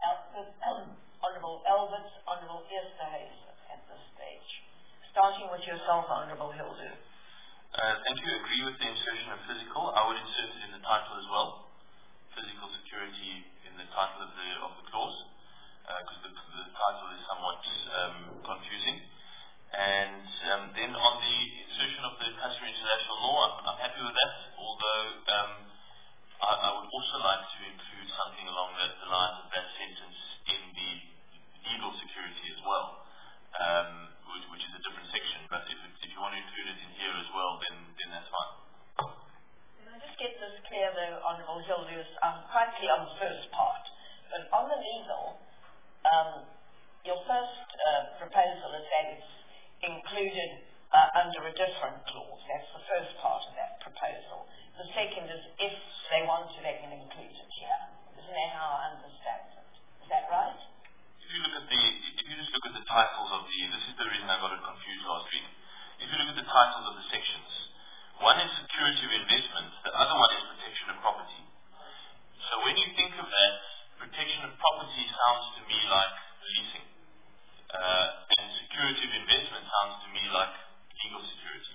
Elbert, Honourable Esterhuizen at this stage. Starting with yourself, Honourable Hugh Lewis. Thank you. Agree with the insertion of physical. I would insert it in the title as well. Physical security in the title of the clause, because the title is somewhat confusing. And then on the insertion of the customary international law, I'm happy with that, although I would also like to include something along the lines of that sentence in the legal security as well, which is a different section. But if you want to include it in here as well, then that's fine. Can I just get this clear, though, Honourable Hill-Lewis? I'm quite clear on the first part, but on the legal, your first proposal is that it's included under a different clause. That's the first part of that proposal. The second is if they want to, they can include it here. Isn't that how I understand it? Is that right? If you just look at the titles of this is the reason I got it confused last week. If you look at the titles of the sections, one is security of investment, the other one is protection of property. So when you think of that, protection of property sounds to me like leasing. And security of investment sounds to me like legal security.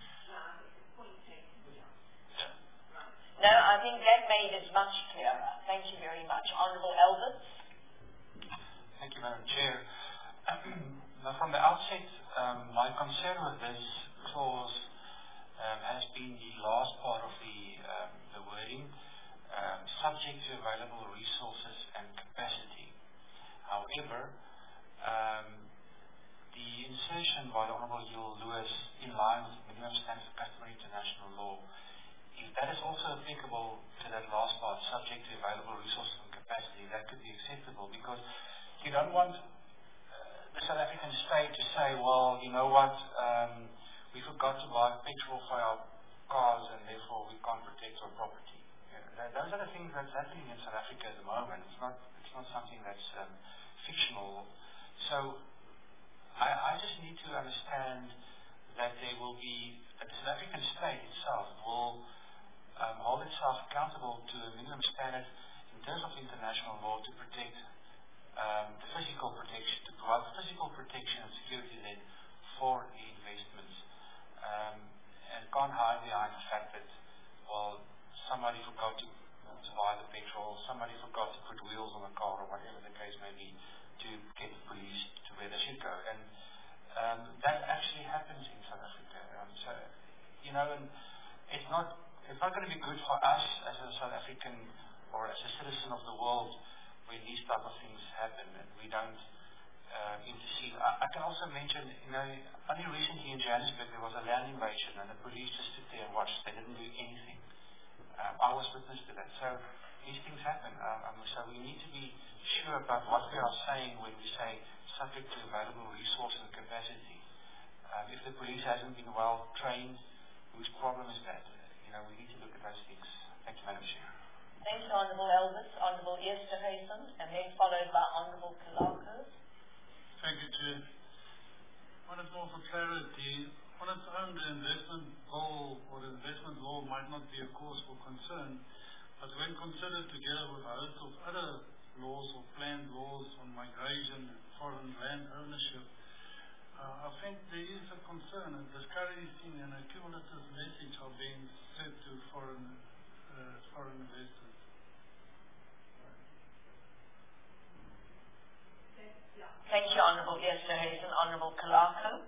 Yeah. No, I think that made it much clearer. Thank you very much. Honourable Alberts. Thank you, Madam Chair. Now, from the outset, my concern with this clause has been the last part of the wording, subject to available resources and capacity. However, the insertion by the Honourable Hill-Lewis in line with minimum standards of customary international law, if that is also applicable to that last part, subject to available resources and capacity, that could be acceptable, because you don't want the South African state to say, well, you know what, we forgot to buy petrol for our cars and therefore we can't protect our property. Those are the things that's happening in South Africa at the moment. It's not something that's fictional. So I just need to understand that there will be, that the South African state itself will hold itself accountable to a minimum standard in terms of international law to protect the physical protection, to provide physical protection and security then for the investments. And can't hide behind the fact that, well, somebody forgot to buy the petrol, somebody forgot to put wheels on the car or whatever the case may be to get the police to where they should go. And that actually happens in South Africa. So, you know, and it's not going to be good for us as a South African or as a citizen of the world when these type of things happen and we don't intercede. I can also mention, you know, only recently in Johannesburg there was a land invasion and the police just stood there and watched. They didn't do anything. I was witness to that. So these things happen. So we need to be sure about what we are saying when we say subject to available resources and capacity. If the police hasn't been well trained, whose problem is that? You know, we need to look at those things. Thank you, Madam Chair. Thank you, Honourable Elvis. Honourable Esterhuizen, and then followed by Honourable Kalaka. Thank you, Chair. One is more for clarity. On its own, the investment bill or the investment law might not be a cause for concern, but when considered together with a host of other laws or planned laws on migration and foreign land ownership, I think there is a concern, a discouraging and a cumulative message are being sent to foreign investors. Thank you, Honourable Esterhuizen. Honourable Kalaka.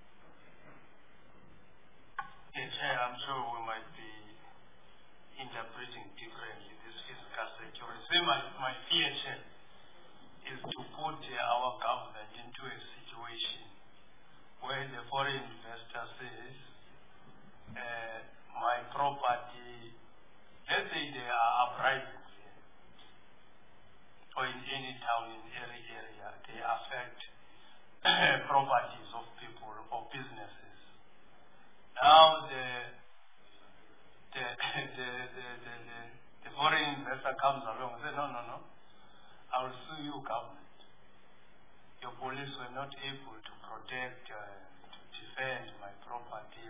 Yes, I'm sure we might be interpreting differently this physical security. My fear is to put our government into a situation where the foreign investor says, my property, let's say they are uprising or in any town in any area, they affect properties of people or businesses. Now the foreign investor comes along and says, no, I will sue you, government. Your police were not able to protect, to defend my property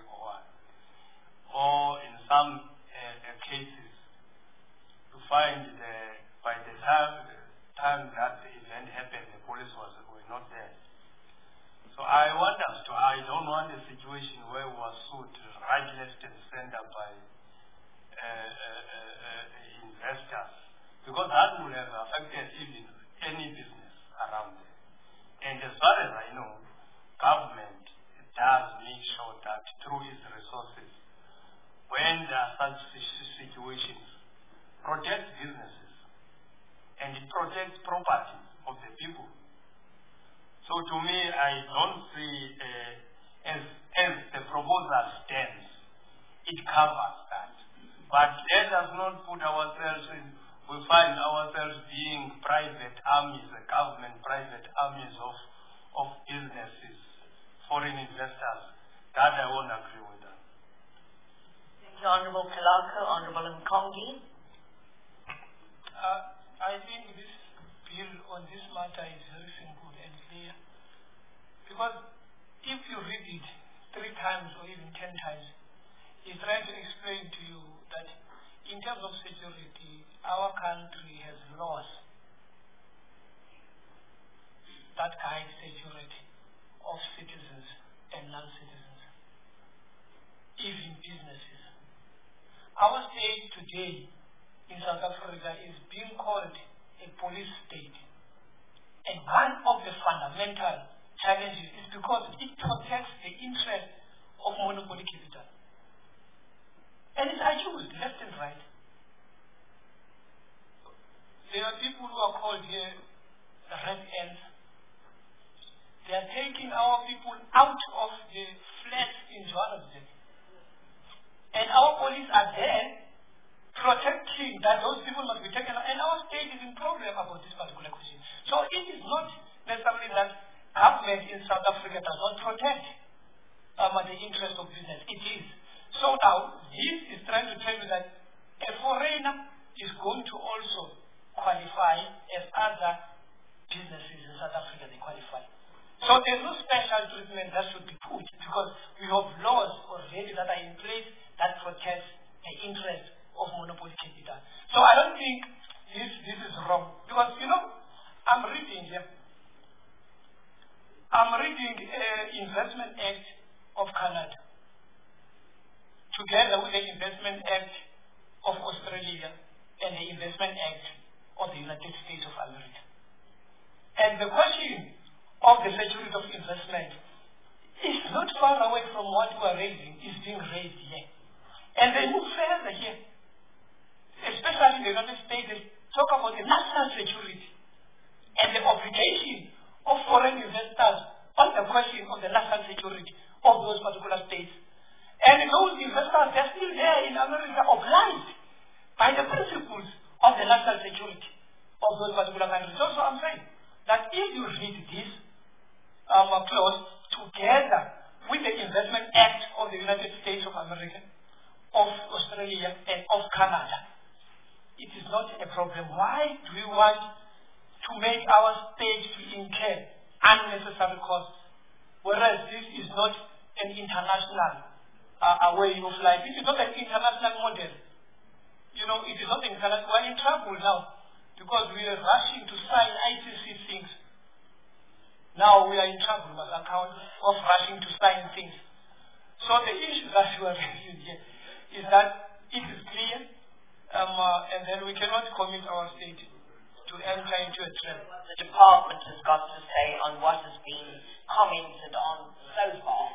or in some cases, to find by the time that the event happened, the police were not there. So I don't want a situation where we are sued right, left, and center by investors, because that would have affected even any business around there. And as far as I know, government does make sure that through its resources, when there are such situations, protects businesses and it protects property of the people. So to me, I don't see, as the proposal stands, it covers that. But let us not put ourselves in, we find ourselves being private armies, government private armies of businesses, foreign investors. That I won't agree with that. Thank you, Honorable Kilaka. Honorable Nkongi. I think this bill on this matter is very simple and clear. Because if you read it 3 times or even 10 times, it's trying to explain to you that in terms of security, our country has lost that kind of security of citizens and non-citizens, even businesses. Our state today in South Africa is being called a police state. And one of the fundamental challenges is because it protects the interest of monopoly capital. And it's accused left and right. There are people who are called here the red ants. They are taking our people out of the flats in Johannesburg. And our police are there protecting that those people must be taken out. And our state is in problem about this particular question. So it is not necessarily that government in South Africa does not protect the interest of business. It is. So now, this is trying to tell you that a foreigner is going to also qualify as other businesses in South Africa, they qualify. So there's no special treatment that should be put because we have laws already that are in place that protect the interest of monopoly capital. So I don't think this is wrong. Because, I'm reading here. I'm reading Investment Act of Canada together with the Investment Act of Australia and the Investment Act of the United States of America. And the question of the security of investment is not far away from what we are raising, is being raised here. And they move further here. Especially in the United States, they talk about the national security and the obligation of foreign investors on the question of the national security of those particular states. And those investors, they're still there in America, obliged by the principles of the national security of those particular countries. So I'm saying that if you read this clause together with the Investment Act of the United States of America, of Australia, and of Canada, it is not a problem. Why do we want to make our state to incur unnecessary costs, whereas this is not an international way of life? This is not an international model. It is not international. We're in trouble now because we are rushing to sign ICC things. Now we are in trouble on account of rushing to sign things. So the issue that you are raising here is that it is clear, and then we cannot commit our state to enter into a trap. The department has got to say on what has been commented on so far.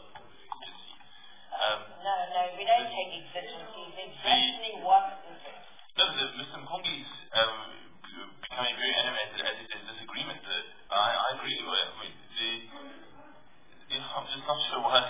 No, we don't take exigencies. Exigency, what is it? No, Mr. Nkongi is becoming very animated as if there's disagreement. I agree. I'm just not sure why.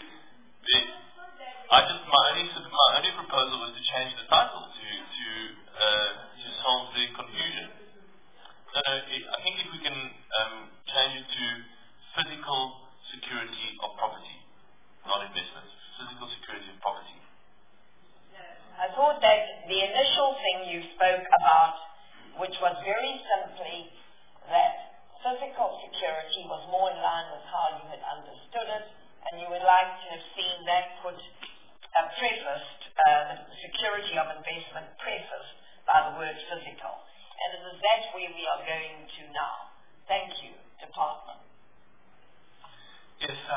My only proposal was to change the title to solve the confusion. So I think if we can change it to physical security of property, not investments. Physical security of property. I thought that the initial thing you spoke about, which was very simply that physical security was more in line with how you had understood it, and you would like to have seen that prefaced, the security of investment prefaced by the word physical. And it is that where we are going to now. Thank you, Department.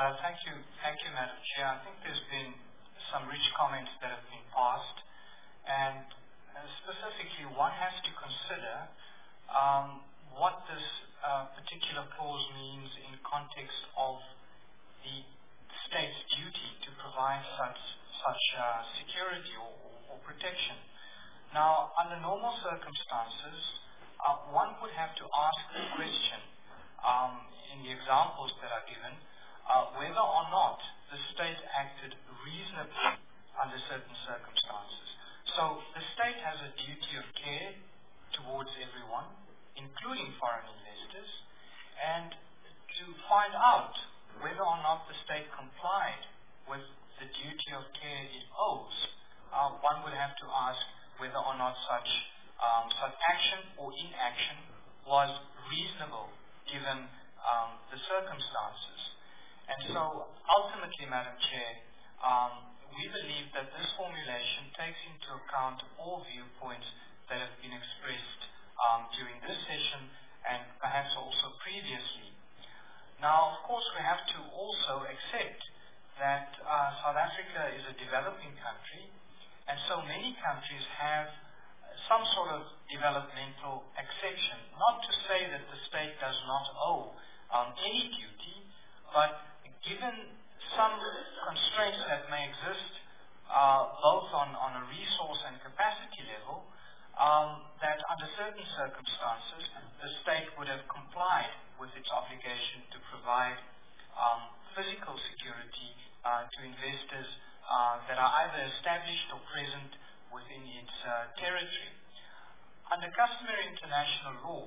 Thank you, Madam Chair. I think there's been some rich comments that have been passed, and specifically one has to consider what this particular clause means in context of the state's duty to provide such security or protection. Now, under normal circumstances, one would have to ask the question, in the examples that are given, whether or not the state acted reasonably under certain circumstances. So the state has a duty of care towards everyone, including foreign investors, and to find out whether or not the state complied with the duty of care it owes, one would have to ask whether or not such action or inaction was reasonable given the circumstances. And so ultimately, Madam Chair, we believe that this formulation takes into account all viewpoints that have been expressed during this session and perhaps also previously. Now, of course, we have to also accept that South Africa is a developing country, and so many countries have some sort of developmental exception. Not to say that the state does not owe any duty, but given some constraints that may exist both on a resource and capacity level, that under certain circumstances the state would have complied with its obligation to provide physical security to investors that are either established or present within its territory. Under customary international law,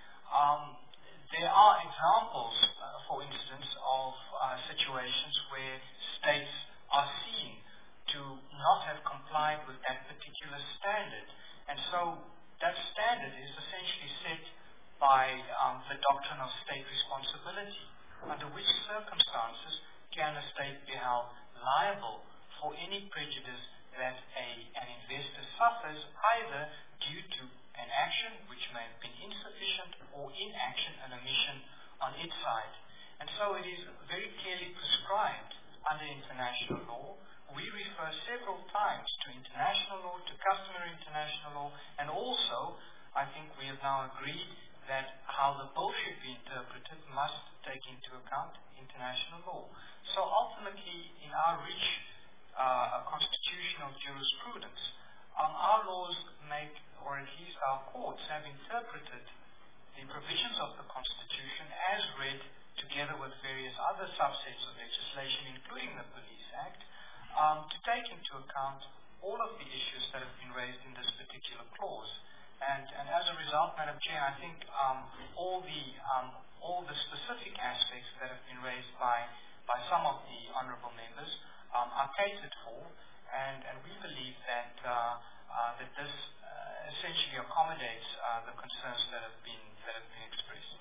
there are examples, for instance, of situations where states are seen to not have complied with that particular standard. And so that standard is essentially set by the doctrine of state responsibility, under which circumstances can a state be held liable for any prejudice that an investor suffers, either due to an action which may have been insufficient or inaction and omission on its side. And so it is very clearly prescribed under international law. We refer several times to international law, to customary international law, and also I think we have now agreed that how the bill should be interpreted must take into account international law. So ultimately, in our rich constitutional jurisprudence, our laws make, or at least our courts have interpreted the provisions of the Constitution as read together with various other subsets of legislation, including the Police Act, to take into account all of the issues that have been raised in this particular clause. And as a result, Madam Chair, I think all the specific aspects that have been raised by some of the honourable members are catered for, and we believe that this essentially accommodates the concerns that have been expressed.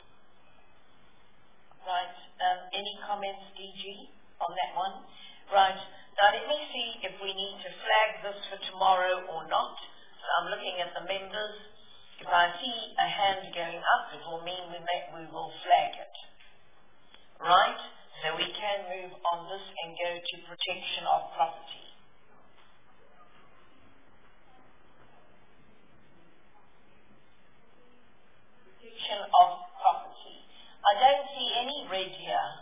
Right. Any comments, DG, on that one? Right. Now let me see if we need to flag this for tomorrow or not. So I'm looking at the members. If I see a hand going up, it will mean we will flag it. Right? So we can move on this and go to protection of property. Protection of property. I don't see any red here.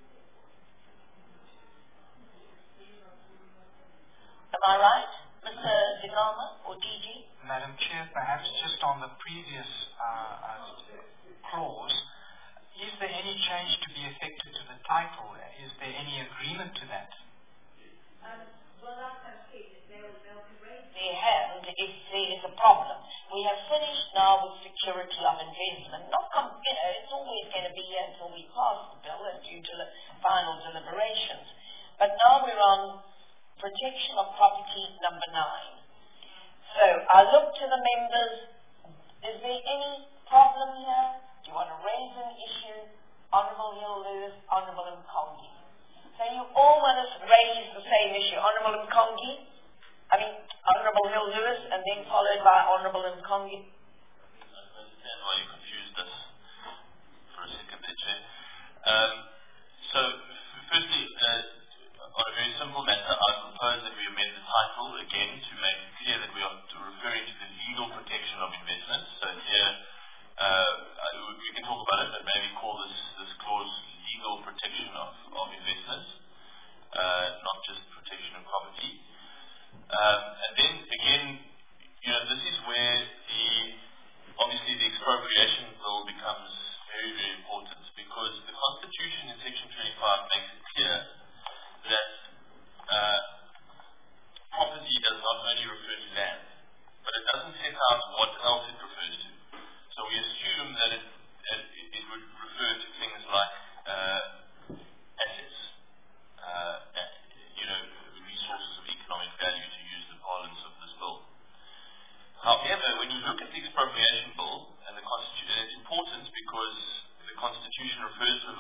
Am I right, Mr. Digama or DG? Madam Chair, perhaps just on the previous clause, is there any change to be effected to the title? Is there any agreement to that? Well, like I said, they'll raise their hand if there is a problem. We have finished now with security of investment. It's always going to be until we pass the bill and do final deliberations. But now we're on protection of property number 9. So I look to the members. Is there any problem here? Do you want to raise an issue? Honourable Hill-Lewis, Honourable Mkongi. So you all want to raise the same issue. Honourable Mkongi? Honourable Hill-Lewis, and then followed by Honourable Mkongi. I understand why you confused us for a second there, Chair. So, firstly,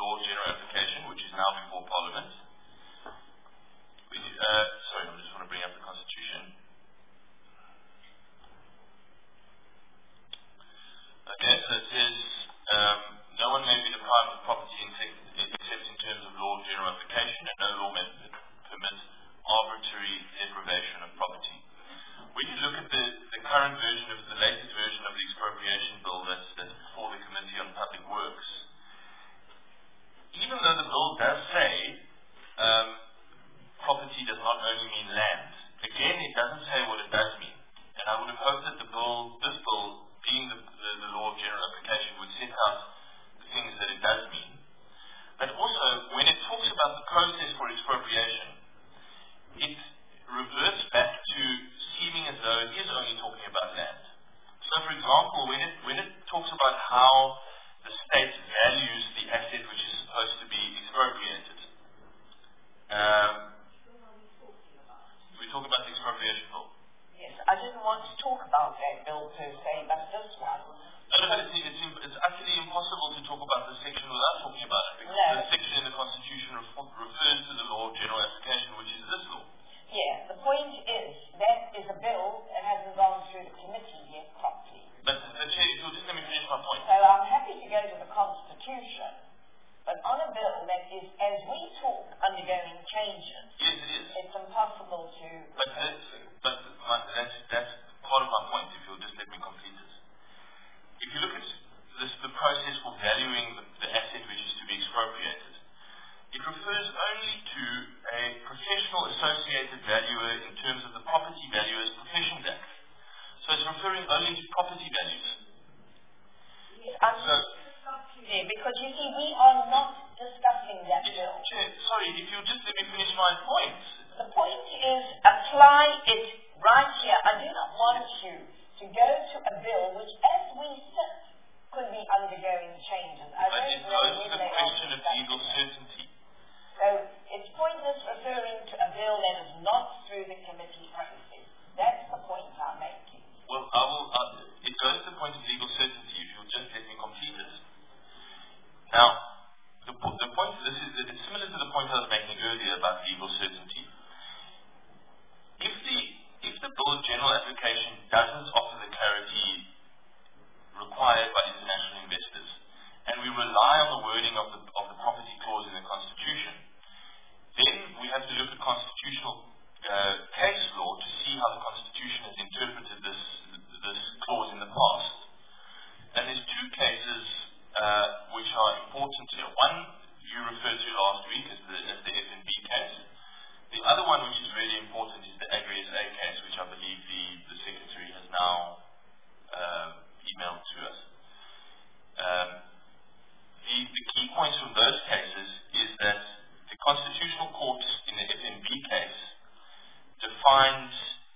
law of general application, which is now before Parliament. Sorry, I just want to bring up the Constitution. Okay, so it says, no one may be deprived of property except in terms of law of general application, and no law may permit arbitrary deprivation of property. When you look at the current version of the latest version of the expropriation bill that's before the Committee on Public Works, even though the bill does say property does not only mean land, again it doesn't say what it does mean. And I would have hoped that this bill, being the law of general application, would set out the things that it does mean. But also, when it talks about the process for expropriation, it reverts back to seeming as though it is only talking about land. So, for example, when it talks about how the state values the asset which is supposed to be expropriated, we talk about the expropriation bill. Yes, I didn't want to talk about that bill per se, but this one. No, but it's utterly impossible to talk about this section without talking about it, because this section in the Constitution refers to the law of general application, which is this law. Yeah, the point is, that is a bill that hasn't gone through the committee yet properly. But Chair, if you'll just let me finish my point. So I'm happy to go to the Constitution, but on a bill that is, as we talk, undergoing changes. Yes, it is. It's impossible to. But that's part of my point, if you'll just let me complete this. If you look at the process for valuing the asset which is to be expropriated, it refers only to a professional associated valuer in terms of the Property Valuers Professions Act. So it's referring only to property values. Yes, because you see, we are not discussing that bill. Chair, sorry, if you'll just let me finish my point. The point is, apply it right here. I do not want you to go to a bill which, as we sit, could be undergoing changes. But it goes to the question of legal certainty. So it's pointless referring to a bill that is not through the committee process. That's the point I'm making. Well, it goes to the point of legal certainty, if you'll just let me complete it. Now, the point of this is that it's similar to the point I was making earlier about legal certainty. If the bill of general application doesn't offer the clarity required by international investors, and we rely on the wording of the property clause in the Constitution, then we have to look at constitutional case law to see how the Constitution has interpreted this clause in the past. And there's two cases which are important here. One you referred to last week as the FNB case. The other one which is really important is the Agri-SA case, which I believe the Secretary has now emailed to us. The key points from those cases is that the Constitutional Court in the FNB case defined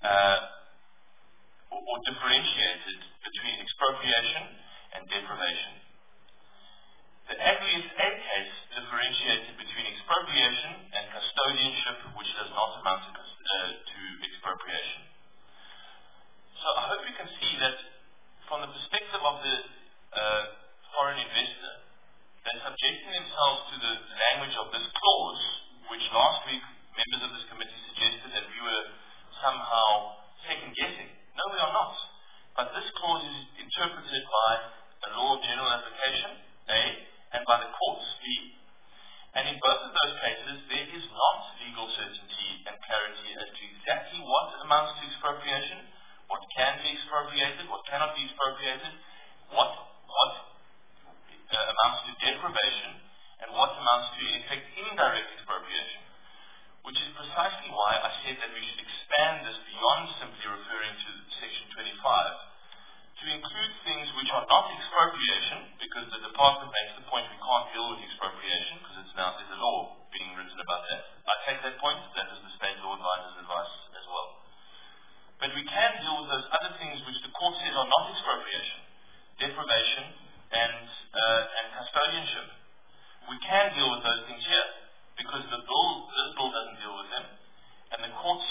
or differentiated between expropriation and deprivation. The Agri-SA case differentiated between expropriation and custodianship, which does not amount to expropriation. So I hope you can see that from the perspective of the foreign investor, they're subjecting themselves to the language of this clause, which last week members of this committee suggested that we were somehow second-guessing. No, we are not. But this clause is interpreted by a law of general application, A, and by the courts, B. And in both of those cases, there is not legal certainty and clarity as to exactly what amounts to expropriation, what can be expropriated, what cannot be expropriated, what amounts to deprivation, and what amounts to, in effect, indirect expropriation. Which is precisely why I said that we should expand this beyond simply referring to Section 25 to include things which are not expropriation, because the department makes the point we can't deal with expropriation because there's a law being written about that. I take that point. That is the state law advisor's advice as well. But we can deal with those other things which the court says are not expropriation, deprivation and custodianship. We can deal with those things here because this bill doesn't deal with them, and the courts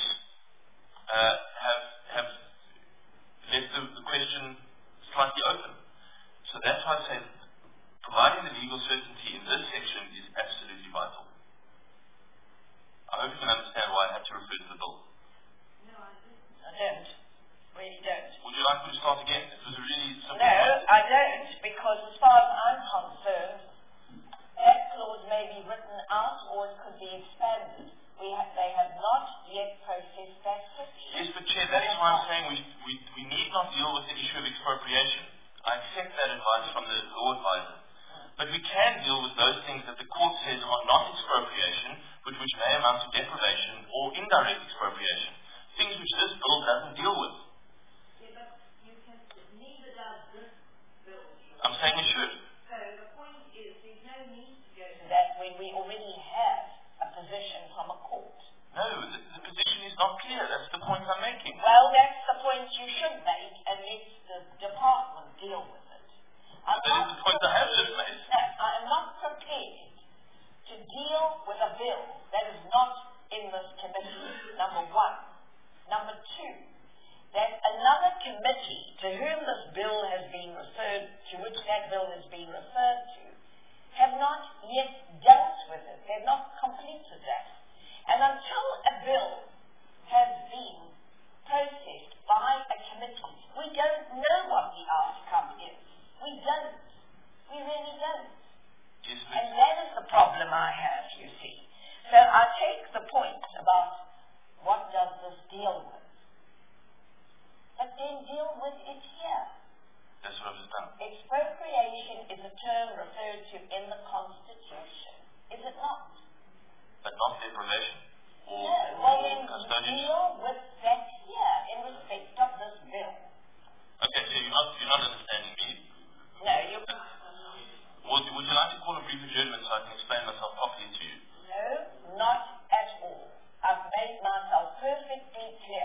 have left the question slightly open. So that's why I say providing the legal certainty in this section is or it could be expanded. They have not yet processed that question. Yes, but Chair, that is why I'm saying we need not deal with the issue of expropriation. I accept that advice from the law advisor. But we can deal with those things that the court says are not expropriation, but which may amount to deprivation or indirect expropriation. Things which this bill doesn't deal with. Yeah, but neither does this bill. I'm saying it should. So the point is, there's no need to go to that when we already have a position from a court. No, the position is not clear. That's the point I'm making. Well, that's the point you should make, and let the department deal with it. That is the point I have just made. No, I am not prepared to deal with a bill that is not in this committee, number one. Number two, that another committee to whom this bill has been referred, to which that bill has been referred to, have not yet dealt with it. They've not completed that. And until a bill has been processed by a committee, we don't know what the outcome is. We don't. We really don't. Yes, and that is the problem I have, you see. So I take the point about what does this deal with. But then deal with it here. That's what I've just done. Expropriation is a term referred to in the Constitution, is it not? But not deprivation. Or, no, well or then custodianship. deal with that here in respect of this bill. Okay, so you're not understanding me. No, you... Would you like to call a brief adjournment so I can explain myself properly to you? No, not at all. I've made myself perfectly clear.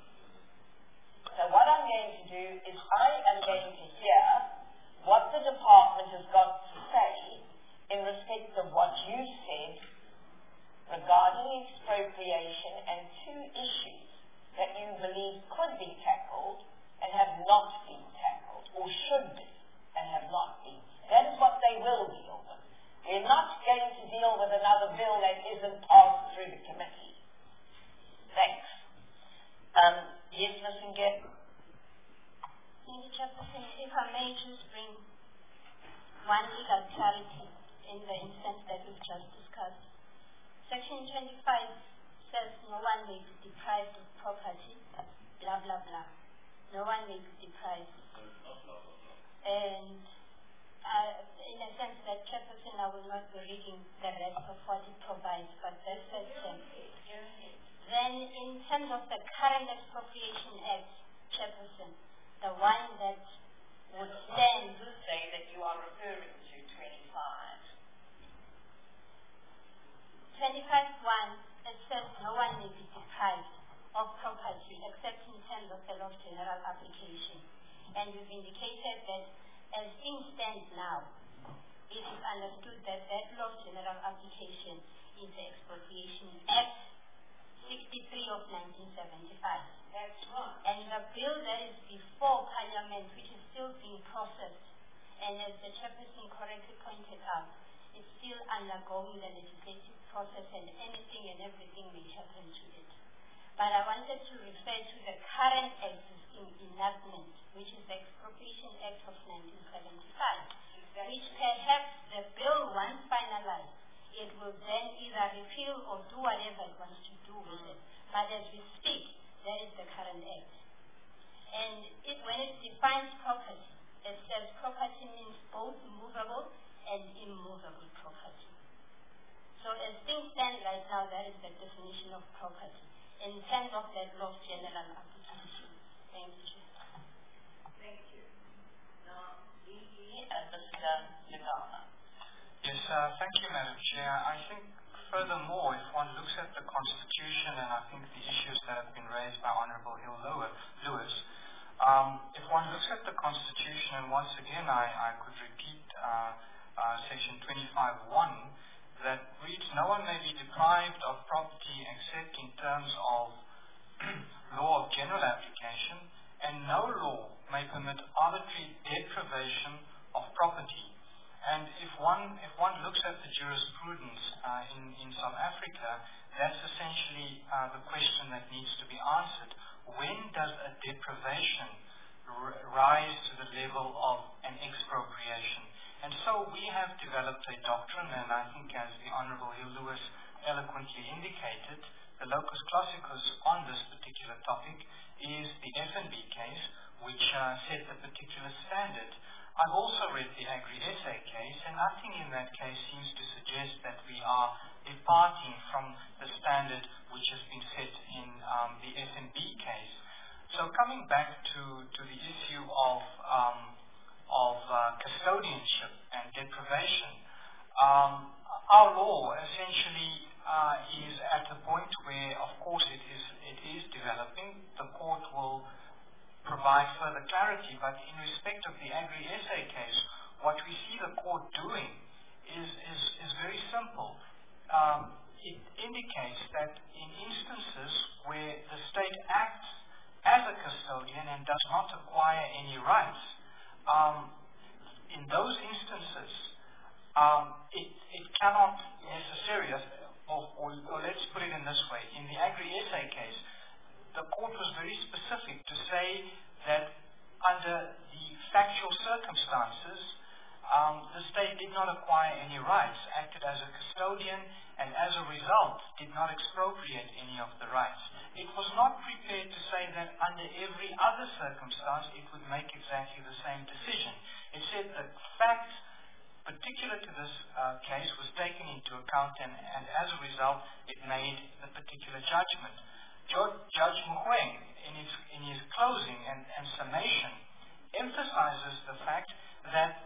So what I'm going to do is I am going to hear what the department has got to say in respect of what you said regarding expropriation and two issues that you believe could be tackled and have not been tackled, or should be and have not been. That is what they will deal with. We're not going to deal with another bill that isn't passed through the committee. Thanks. Yes, Ms. Ngep? Mr. Chairperson, if I may just bring one legal clarity in the instance that we've just discussed. Section 25 says no one may be deprived of property, blah, blah, blah. No one may be deprived. And in a sense that Chairperson, I will not be reading the rest of what it provides, but that section. Then in terms of the current Expropriation Act, Chairperson, the one that would stand... You say that you are referring to 25. 25.1, it says no one may be deprived of property except in terms of the law of general application. And we've indicated that as things stand now, it is understood that that law of general application is the Expropriation Act 63 of 1975. That's right. And the bill that is before Parliament, which is still being processed, and as the Chairperson correctly pointed out, it's still undergoing the legislative process and anything and everything may happen to it. But I wanted to refer to the current existing enactment, which is the Expropriation Act of 1975, which perhaps the bill, once finalized, it will then either repeal or do whatever it wants to do with it. But as we speak, that is the current act. And when it defines property, it says property means both movable and immovable property. So as things stand right now, that is the definition of property in terms of that law of general application. Thank you. Thank you. Now, DE and Mr. Lugana. Yes, thank you, Madam Chair. I think furthermore, if one looks at the Constitution and I think the issues that have been raised by Honourable Hill Lewis, if one looks at the Constitution, and once again I could repeat Section 25.1, that reads, no one may be deprived of property except in terms of law of general application, and no law may permit arbitrary deprivation of property. And if one looks at the jurisprudence in South Africa, that's essentially the question that needs to be answered. When does a deprivation rise to the level of an expropriation? And so we have developed a doctrine, and I think as the Honourable Hill Lewis eloquently indicated, the locus classicus on this particular topic is the F&B case, which set the particular standard. I've also read the Agri-SA case, and nothing in that case seems to suggest that we are departing from the standard which has been set in the F&B case. So coming back to the issue of custodianship and deprivation, our law essentially is at a point where, of course, it is developing. The court will provide further clarity, but in respect of the Agri-SA case, what we see the court doing is very simple. It indicates that in instances where the state acts as a custodian and does not acquire any rights, in those instances, it cannot necessarily, or let's put it in this way, in the Agri-SA case, the court was very specific to say that under the factual circumstances, the state did not acquire any rights, acted as a custodian, and as a result did not expropriate any of the rights. It was not prepared to say that under every other circumstance it would make exactly the same decision. It said that facts particular to this case was taken into account, and as a result it made the particular judgment. Judge Mogoeng, in his closing and summation, emphasizes the fact that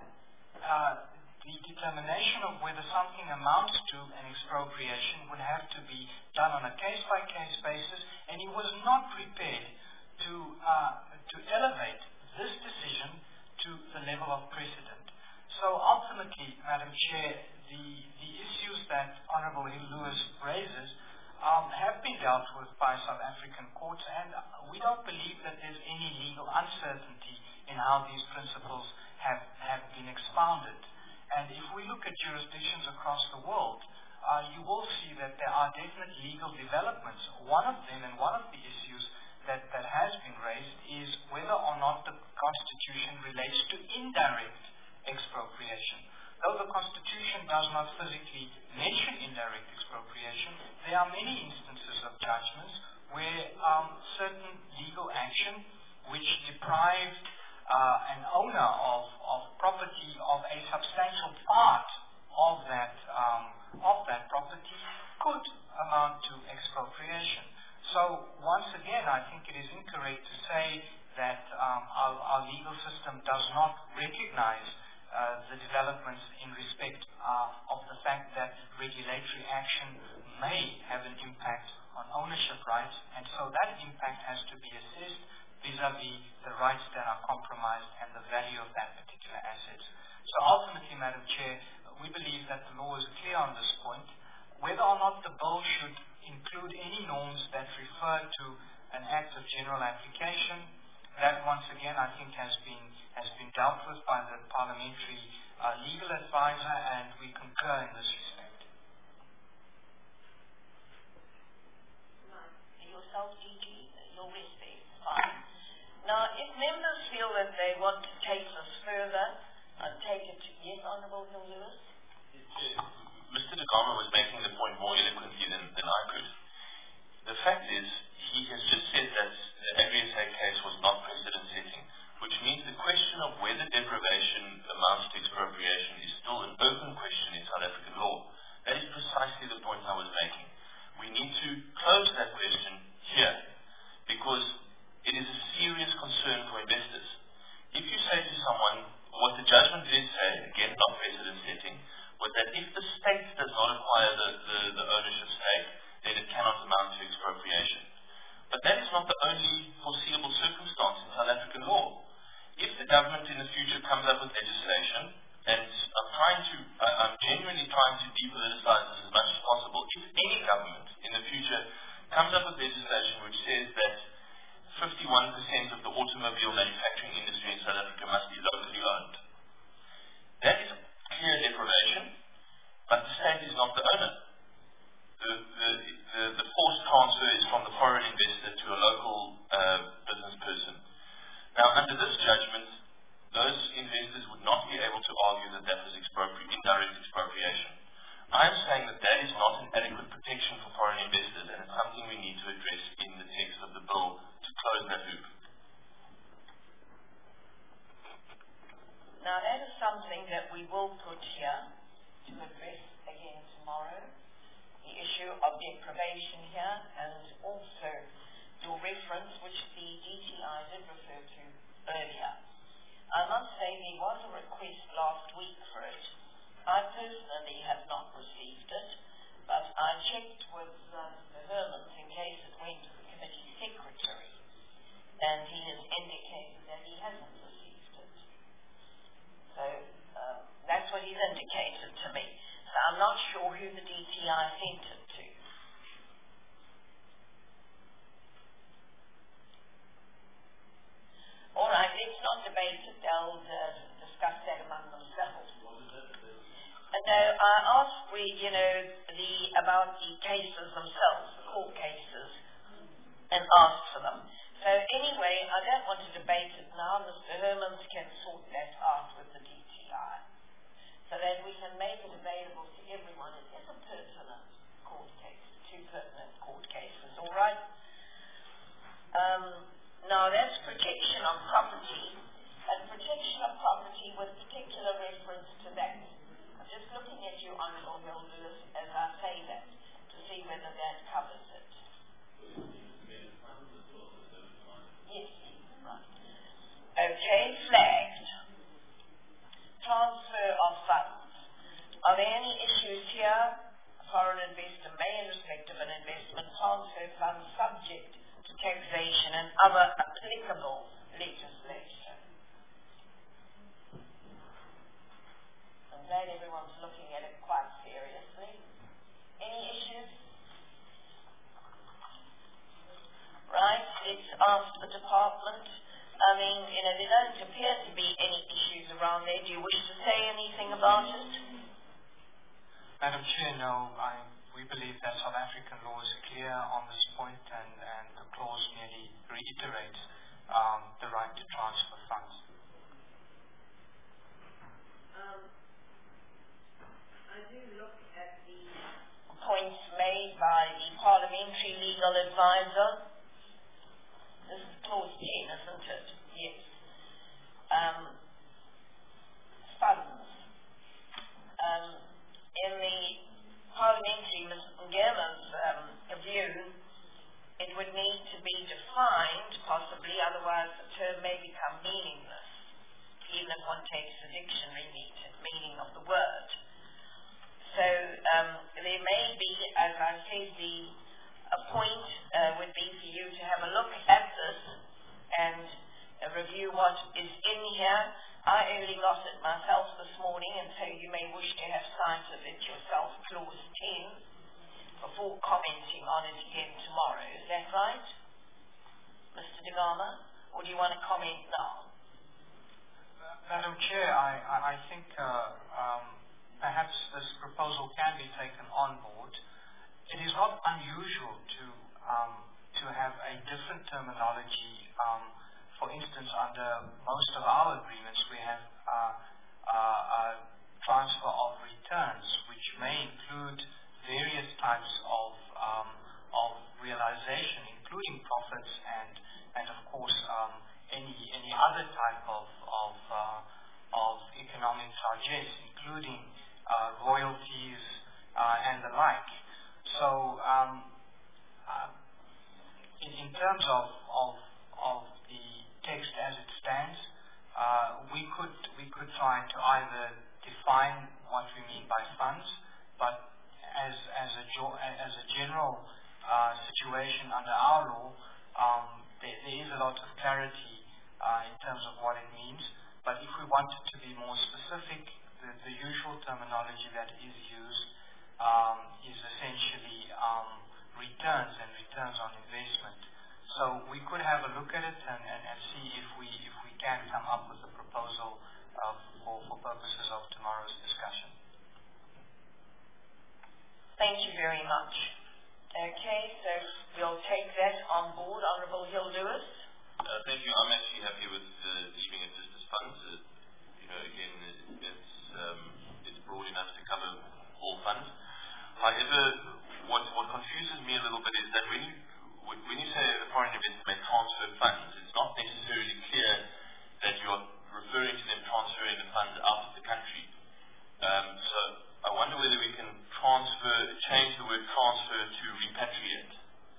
the determination of whether something amounts to an expropriation would have to be done on a case-by-case basis, and he was not prepared to elevate this decision to the level of precedent. So ultimately, Madam Chair, the issues that Honourable Hill Lewis raises have been dealt with by South African courts, and we don't believe that there's any legal uncertainty in how these principles have been expounded. And if we look at jurisdictions across the world, you will see that there are definite legal developments. One of them, and one of the issues that has been raised, is whether or not the Constitution relates to indirect expropriation. Though the Constitution does not physically mention indirect expropriation, there are many instances of judgments where certain legal action which deprived an owner of property of a substantial part of that property could amount to expropriation. So once again, I think it is incorrect to say that our legal system does not recognize the developments in respect of the fact that regulatory action may have an impact on ownership rights, and so that impact has to be assessed vis-a-vis the rights that are compromised and the value of that particular asset. So ultimately, Madam Chair, we believe that the law is clear on this point. Whether or not the bill should include any norms that refer to an act of general application, that once again I think has been dealt with by the parliamentary legal advisor, and we concur in this respect. Yourself, DG, your respect, fine. Now, if members feel that they want to take this further, I'll take it to yes, Honourable Hill Lewis. Mr. Nagama was making the point more eloquently than I could. The fact is, he has just said that the Agri-SA case was not precedent-setting, which means the question of whether deprivation amounts to expropriation is still an open question in South African law. That is precisely the point I was making. We need to close that question here, because it is a serious concern for investors. If you say to someone, what the judgment did say, again not precedent-setting, was that if the state does not acquire the ownership stake, then it cannot amount to expropriation. But that is not the only foreseeable circumstance in South African law. If the government in the future comes up with legislation, and I'm genuinely trying to depoliticize this as much as possible, if any government in the future comes up with legislation which says that 51% of the automobile manufacturing industry in South Africa must be locally owned, that is clear deprivation, but the state is not the owner. The forced transfer is from the foreign investor to a local business person. Now, under this judgment, those investors would not be able to argue that that was I'm saying that that is not an adequate protection for foreign investors, and it's something we need to address in the text of the bill to close that loop. Now that is something that we will put here to address again tomorrow, the issue of deprivation here, and also your reference, which the DTI did refer to earlier. I must say there was a request last week for it. I personally have not received it, but I checked with Mr. Hermans in case it went to the committee secretary, and he has indicated that he hasn't received it. So that's what he's indicated to me. So I'm not sure who the DTI sent it to. All right, let's not debate it. They'll discuss that among themselves. No, I asked about the cases themselves, the court cases, and asked for them. So anyway, I don't want to debate it now. Mr. Hermans can sort that out with the DTI so that we can make it available to everyone. It is a pertinent court case, two pertinent court cases, all right? Now that's protection of property, and protection of property with particular reference to that. I'm just looking at you, Honourable Hill Lewis, as I say that, to see whether that covers it. Yes, right. Okay, flagged. Transfer of funds. Are there any issues here? A foreign investor may, in respect of an investment, transfer funds subject to taxation and other applicable legislation. I'm glad everyone's looking at it quite seriously. Any issues? Right, let's ask the department. I mean, there don't appear to be any issues around there. Do you wish to say anything about it? Madam Chair, no. We believe that South African law is clear on this point, and the clause merely reiterates the right to transfer funds. I do look at the points made by the parliamentary legal advisor. This is clause 10, isn't it? Yes. Funds. In the parliamentary, Ms. Ngema's view, it would need to be defined, possibly, otherwise the term may become meaningless, even if one takes the dictionary meaning of the word. So there may be, as I said, a point would be for you to have a look at this and review what is in here. I only got it myself this morning, and so you may wish to have sight of it yourself, clause 10, before commenting on it again tomorrow. Is that right, Mr. De Gama? Or do you want to comment now? Madam Chair, I think perhaps this proposal can be taken on board. It is not unusual to have a different terminology. For instance, under most of our agreements, we have transfer of returns, which may include various types of realization, including profits and of course any other type of economic charges, including royalties and the like. So in terms of the text as it stands, we could try to either define what we mean by funds, but as a general situation under our law, there is a lot of clarity in terms of what it means. But if we wanted to be more specific, the usual terminology that is used is essentially returns and returns on investment. So we could have a look at it and see if we can come up with a proposal for purposes of tomorrow's discussion. Thank you very much. Okay, so we'll take that on board, Honourable Hill Lewis. Thank you. I'm actually happy with leaving it just as funds. Again, it's broad enough to cover all funds. change the word transfer to repatriate.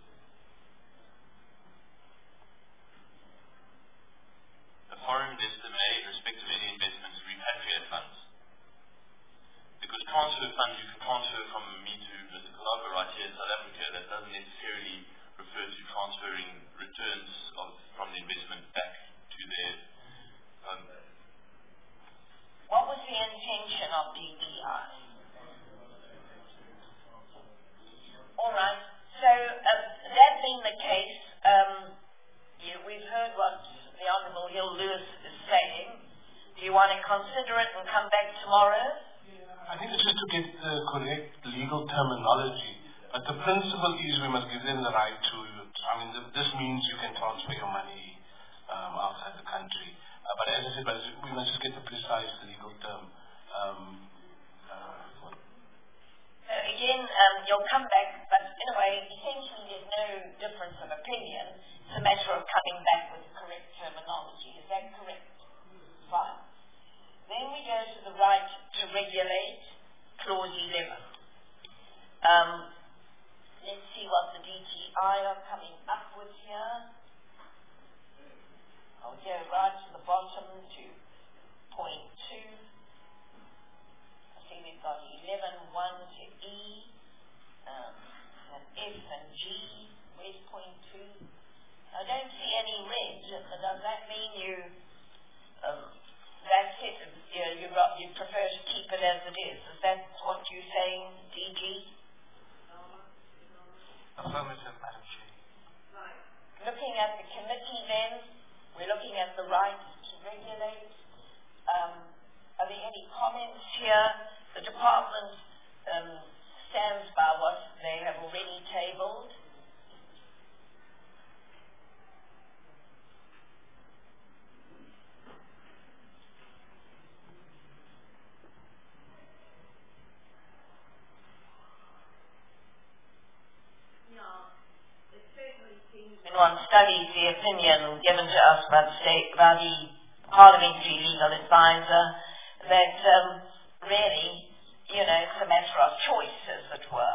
A foreign investor may, in respect of any investments, repatriate funds. Because transfer funds, you can transfer from me to Mr. Kalaba right here in South Africa. That doesn't necessarily refer to transferring returns from the investment back to their home. What was the intention of DDI? All right. So that being the case, we've heard what the Honourable Hill Lewis is saying. Do you want to consider it and come back tomorrow? I think it's just to get the correct legal terminology. But the principle is we must give them the right to, this means you can transfer your money outside the country. But as I said, we must just get the precise legal term. Again, you'll come back, but in a way, essentially there's no difference of opinion. It's a matter of coming back with the correct terminology. Is that correct? Fine. Then we go to the right to regulate, clause 11. Let's see what the DTI are coming up with here. I'll go right to the bottom to point 2. I see we've got 11, 1 to E, and F and G. Where's point 2? I don't see any red. Does that mean you, that's it? You prefer to keep it as it is? Is that what you're saying, DG? Affirmative, Madam Chair. Right. Looking at the committee then, we're looking at the right to regulate. Are there any comments here? The department stands by what they have already tabled. One studies the opinion given to us by the parliamentary legal advisor that really, it's a matter of choice, as it were.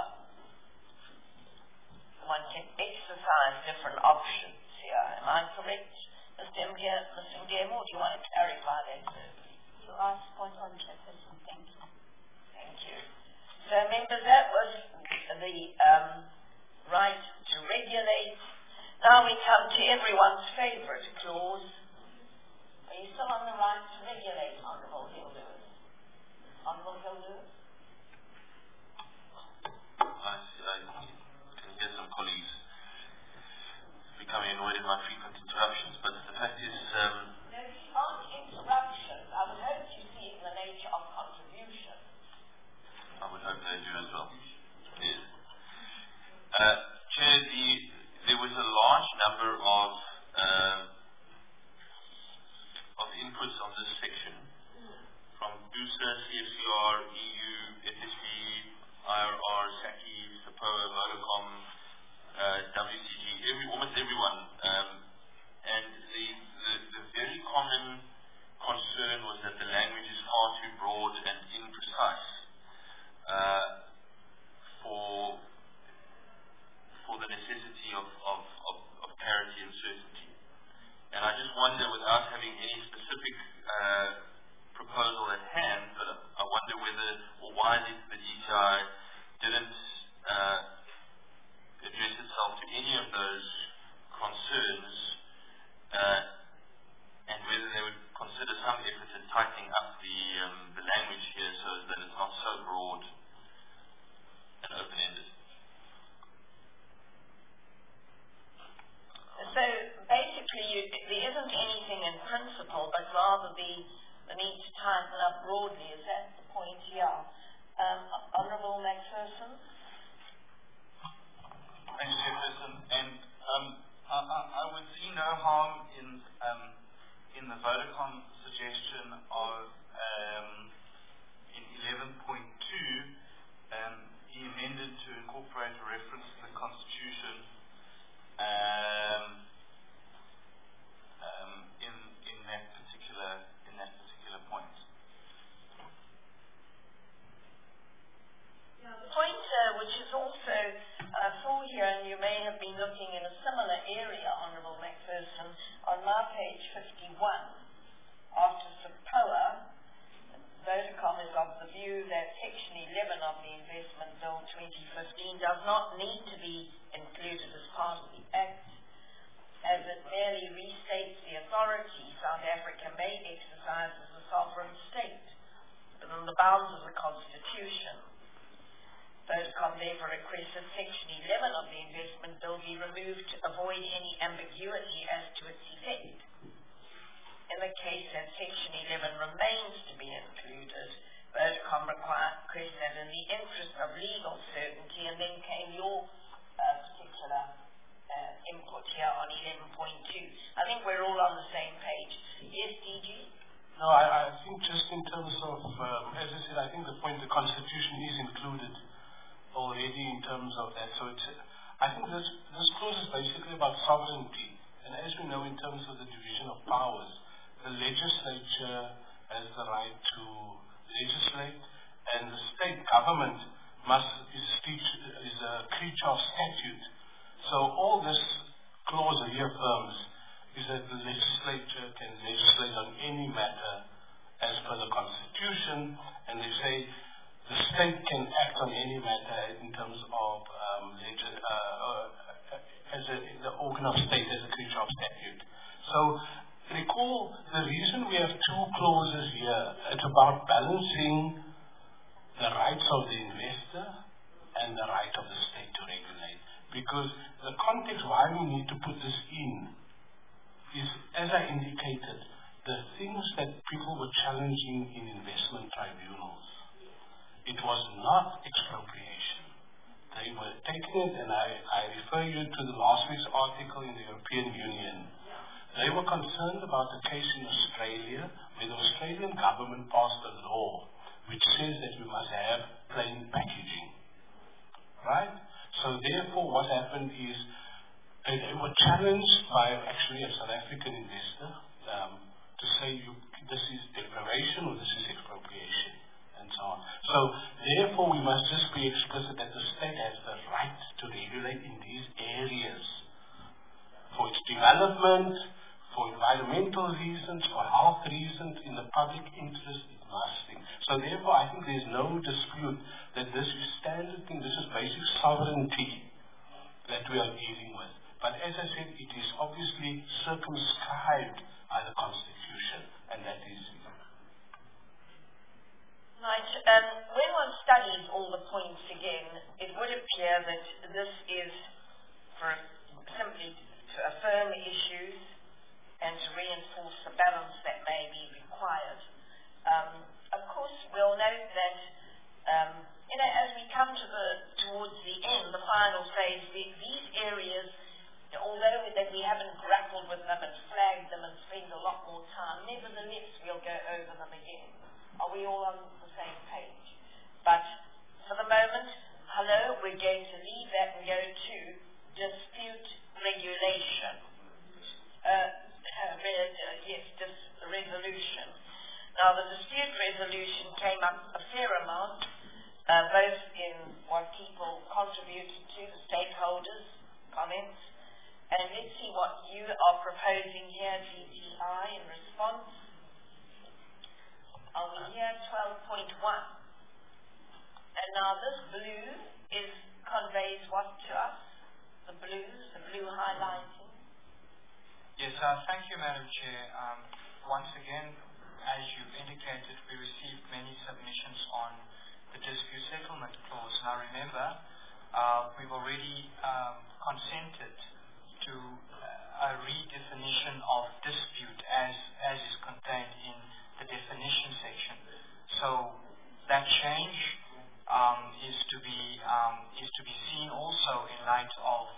One can exercise different options here. Am I correct, Mr. Mdiemo, or do you want to clarify that? You are spot on, Chairperson. Thank you. Thank you. So, members, that was the right to regulate. Now we come to everyone's favourite clause. Are you still on the right to regulate, Honourable Hill Lewis? Honourable Hill Lewis? I can hear some colleagues becoming annoyed at my frequent interruptions, but the fact is... No, these aren't interruptions. I would hope you see it in the nature of contribution. I would hope they do as well. Yes. Chair, there was a large number of inputs on this section from BUSA, CFCR, EU, FSB, IRR, SACI, SAPOA, Vodacom, WCG, almost everyone. And the very common concern was that the language is far too broad and imprecise for the necessity of clarity and certainty. And I just wonder, without having any specific proposal at hand, but I wonder whether or why the DTI didn't address itself to any of those concerns, and whether they would consider some effort in tightening up the language here so that it's not so broad and open-ended. So basically, there isn't anything in principle, but rather the need to tighten up broadly. Is that the point here? Honourable Macpherson? Thanks, Chairperson. And I would see no harm in the Vodacom suggestion of in 11.2, he amended to incorporate a reference to the Constitution in that particular point. The point which is also, I saw here, and you may have been looking in a similar area, Honourable McPherson, on my page 51, after SAPOA, Vodacom is of the view that Section 11 of the Investment Bill 2015 does not need to be included as part of the Act, as it merely restates the authority South Africa may exercise as a sovereign state within the bounds of the Constitution. Vodacom therefore requests that Section 11 of the Investment Bill be removed to avoid any ambiguity as to its effect. In the case that Section 11 remains to be included, Vodacom requests that in the interest of legal certainty, and then came your particular input here on 11.2. I think we're all on the same page. Yes, DG? No, I think just in terms of, as I said, I think the point the Constitution is included already in terms of that. So I think this clause is basically about sovereignty. And as we know in terms of the division of powers, the legislature has the right to legislate, and the state government is a creature of statute. So all this clause reaffirms is that the legislature can legislate on any matter as per the Constitution, and they say the state can act on any matter in terms of the organ of state as a creature of statute. So recall, the reason we have two clauses here, it's about balancing the rights of the investor and the right of the state to regulate. Because the context why we need to put this in is, as I indicated, the things that people were challenging in investment tribunals. It was not expropriation. They were taking it, and I refer you to the last week's article in the European Union. They were concerned about a case in Australia where the Australian government passed a law which says that you must have plain packaging. Right? So therefore what happened is they were challenged by actually a South African investor to say this is deprivation or this is expropriation and so on. So therefore we must just be explicit that the state has the right to regulate in these areas for its development, for environmental reasons, for health reasons, in the public interest, it must think. So therefore, I think there's no dispute that this is standard thing, this is basic sovereignty that we are dealing with. But as I said, it is obviously circumscribed by the Constitution, and that is it. Right. When one studies all the points again, it would appear that this is for simply to affirm issues and to reinforce the balance that may be required. Of course, we'll note that, as we come towards the end, the final phase, these areas, although that we haven't grappled with them and flagged them and spent a lot more time, nevertheless, we'll go over them again. Are we all on the same page? But for the moment, we're going to leave that and go to dispute regulation. Resolution. Now, the dispute resolution came up a fair amount, both in what people contributed to, the stakeholders' comments, and let's see what you are proposing here, GTI, in response. Are we here? 12.1. And now this blue conveys what to us? The blue highlighting. Yes, thank you, Madam Chair. Once again, as you've indicated, we received many submissions on the dispute settlement clause. Now remember, we've already consented to a redefinition of dispute as is contained in the definition section. So that change is to be seen also in light of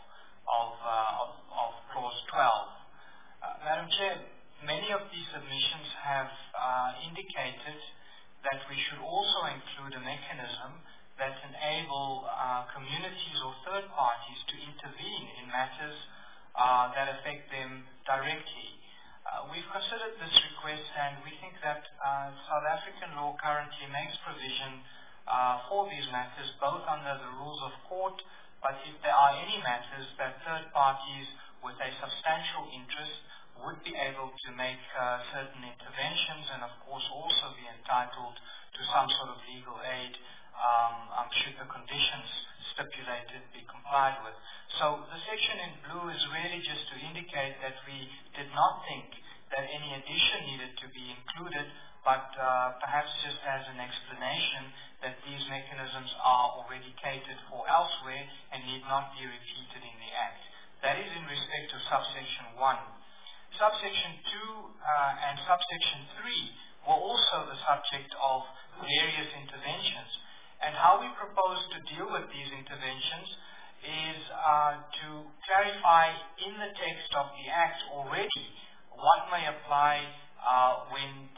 clause 12. Madam Chair, many of these submissions have indicated that we should also include a mechanism that enable communities or third parties to intervene in matters that affect them directly. We've considered this request, and we think that South African law currently makes provision for these matters, both under the rules of court, but if there are any matters that third parties with a substantial interest would be able to make certain interventions and of course also be entitled to some sort of legal aid should the conditions stipulated be complied with. So the section in blue is really just to indicate that we did not think that any addition needed to be included, but perhaps just as an explanation that these mechanisms are already catered for elsewhere and need not be repeated in the Act. That is in respect to subsection 1. Subsection 2 and subsection 3 were also the subject of various interventions. And how we propose to deal with these interventions is to clarify in the text of the Act already what may apply when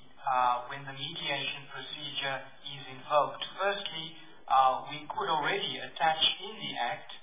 the mediation procedure is invoked. Firstly, we could already attach in the Act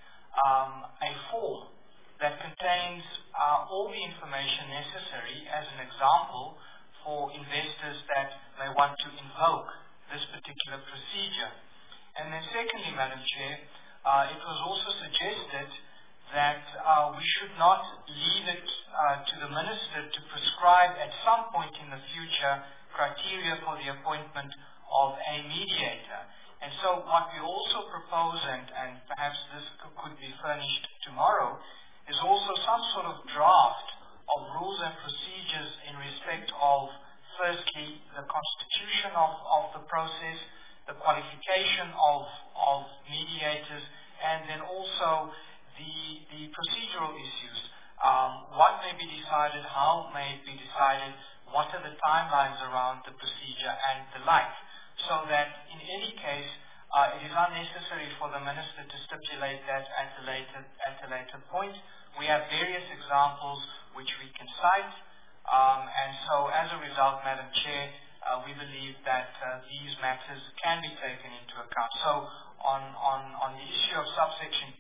a form that contains all the information necessary, as an example, for investors that may want to invoke this particular procedure. And then secondly, Madam Chair, it was also suggested that we should not leave it to the Minister to prescribe at some point in the future criteria for the appointment of a mediator. And so what we also propose, and perhaps this could be furnished tomorrow, is also some sort of draft of rules and procedures in respect of, firstly, the constitution of the process, the qualification of mediators, and then also the procedural issues. What may be decided, how may it be decided, what are the timelines around the procedure, and the like, so that in any case it is unnecessary for the Minister to stipulate that at a later point. We have various examples which we can cite, and so as a result, Madam Chair, we believe that these matters can be taken into account. So on the issue of subsection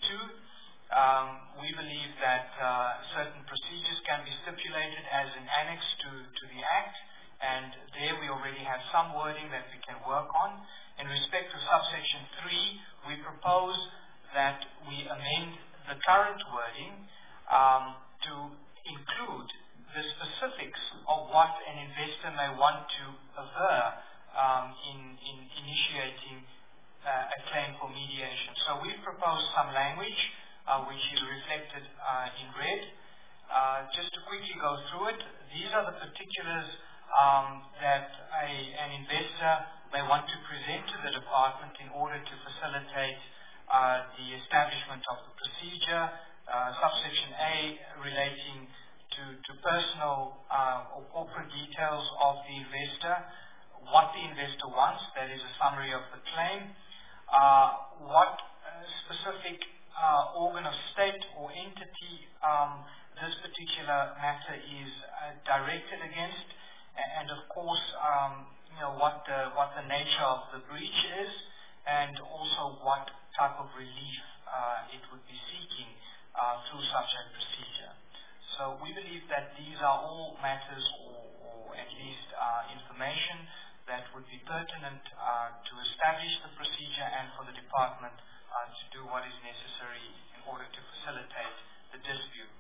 2, we believe that certain procedures can be stipulated as an annex to the Act, and there we already have some wording that we can work on. In respect to subsection 3, we propose that we amend the current wording to include the specifics of what an investor may want to aver in initiating a claim for mediation. So we've proposed some language which is reflected in red. Just to quickly go through it, these are the particulars that an investor may want to present to the department in order to facilitate the establishment of the procedure. Subsection A relating to personal or corporate details of the investor, what the investor wants, that is a summary of the claim, what specific organ of state or entity this particular matter is directed against, and of course what the nature of the breach is, and also what type of relief it would be seeking through such a procedure. So we believe that these are all matters or at least information that would be pertinent to establish the procedure and for the department to do what is necessary in order to facilitate the dispute.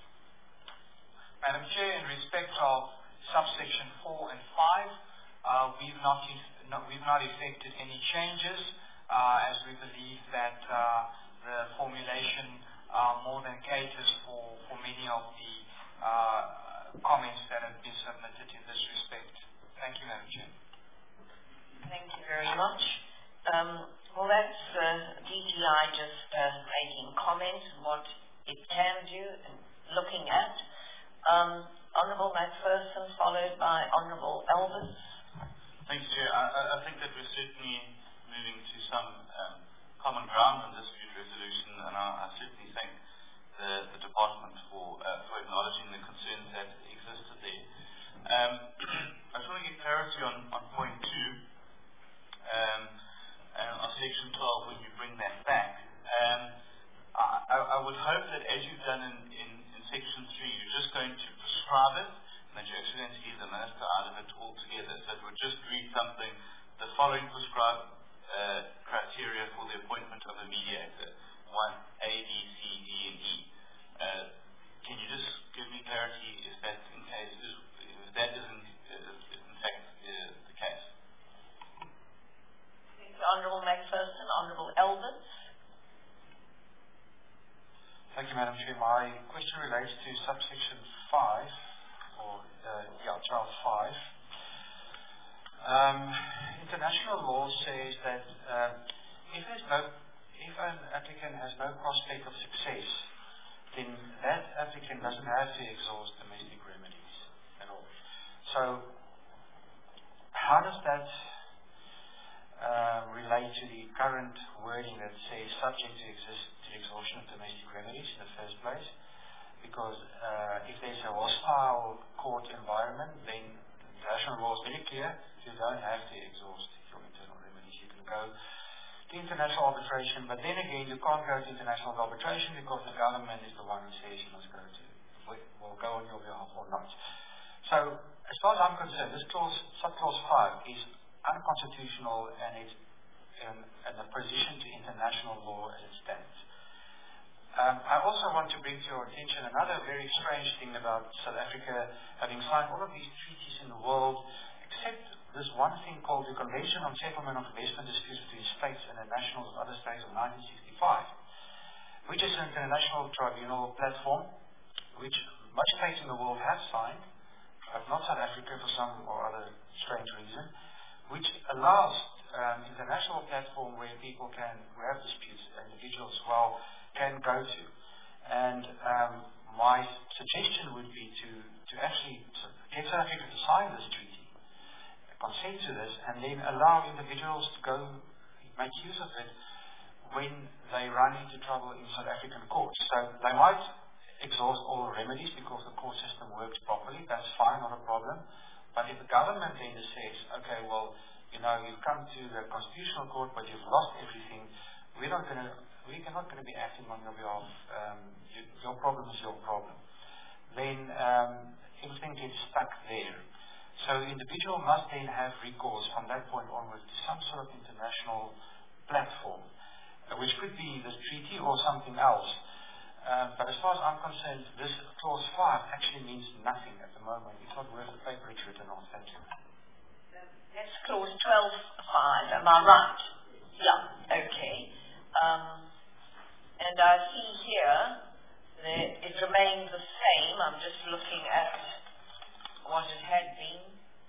Madam Chair, in respect of subsection 4 and 5, we've not effected any changes as we believe that the formulation more than caters for many of the comments that have been submitted in this respect. Thank you, Madam Chair. Thank you very much. Well, that's DTI just making comments on what it can do and looking at. Honourable McPherson, followed by Honourable Elvis. Thanks, Chair. I think that we're certainly moving to some common ground on dispute resolution, and I certainly thank the Department for acknowledging the concerns that existed there. I just want to get clarity on point 2, on section 12, when you bring that back. I would hope that as you've done in section 3, you're just going to prescribe it, and that you're actually going to leave the Minister out of it altogether. So it would just read something, the following prescribed criteria for the appointment of a mediator. 1, A, B, C, D, and E. Can you just give me clarity if that in case if that isn't in fact the case? Honourable McPherson, Honourable Elbert. Thank you, Madam Chair. My question relates to subsection 5, or child 5. International law says that if an applicant has no prospect of success, then that applicant doesn't have to exhaust domestic remedies at all. So, how does that relate to the current wording that says subject to exhaustion of domestic remedies in the first place? Because if there's a hostile court environment, then international law is very clear. You don't have to exhaust your internal remedies. You can go to international arbitration, but then again, you can't go to international arbitration because the government is the one who says you must go to, will go on your behalf or not. So, as far as I'm concerned, this subclause 5 is unconstitutional and it's in opposition to international law as it stands. I also want to bring to your attention another very strange thing about South Africa having signed all of these treaties in the world, except this one thing called the Convention on Settlement of Investment Disputes between States and the Nationals of Other States of 1965, which is an international tribunal platform which much states in the world have signed, but not South Africa for some or other strange reason, which allows international platform where people who have disputes, individuals as well, can go to. And my suggestion would be to actually get South Africa to sign this treaty, consent to this, and then allow individuals to go make use of it when they run into trouble in South African courts. So they might exhaust all the remedies because the court system works properly. That's fine, not a problem. But if the government then says, okay, well, you've come to the Constitutional Court, but you've lost everything, we're not going to be acting on your behalf. Your problem is your problem. Then everything gets stuck there. So the individual must then have recourse from that point onwards to some sort of international platform, which could be this treaty or something else. But as far as I'm concerned, this clause 5 actually means nothing at the moment. It's not worth the paper it's written on. Thank you. That's clause 12.5, am I right? Yeah, okay. And I see here that it remains the same. I'm just looking at what it had been.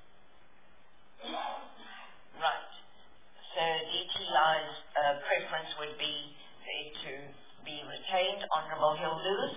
Right. So DTI's preference would be for it to be retained. Honourable Hill Lewis.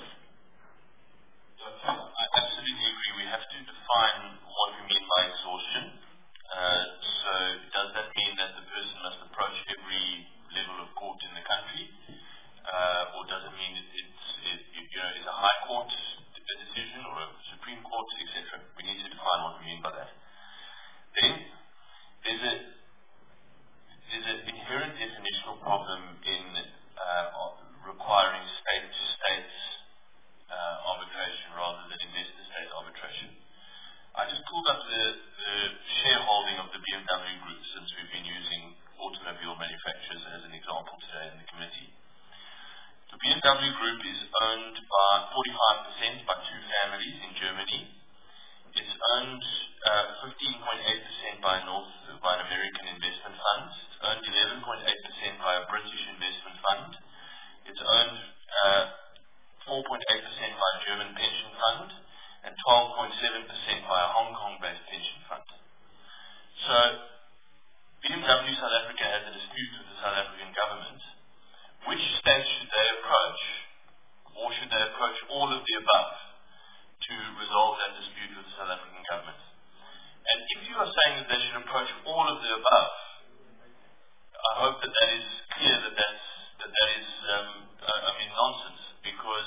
I absolutely agree. We have to define what we mean by exhaustion. So does that mean that the person must approach every level of court in the country? Or does it mean it's a high court decision or a Supreme Court, etc.? We need to define what we mean by that. Then there's an inherent definitional problem in requiring state-to-state arbitration rather than investor-state arbitration. I just pulled up the shareholding of the BMW Group, since we've been using automobile manufacturers as an example today in the committee. The BMW Group is owned by 45% by two families in Germany. It's owned 15.8% by an American investment fund. It's owned 11.8% by a British investment fund. It's owned 4.8% by a German pension fund and 12.7% by a Hong Kong-based pension fund. So BMW South Africa has a dispute with the South African government. Which state should they approach, or should they approach all of the above to resolve that dispute with the South African government? And if you are saying that they should approach all of the above, I hope that is clear that is nonsense, because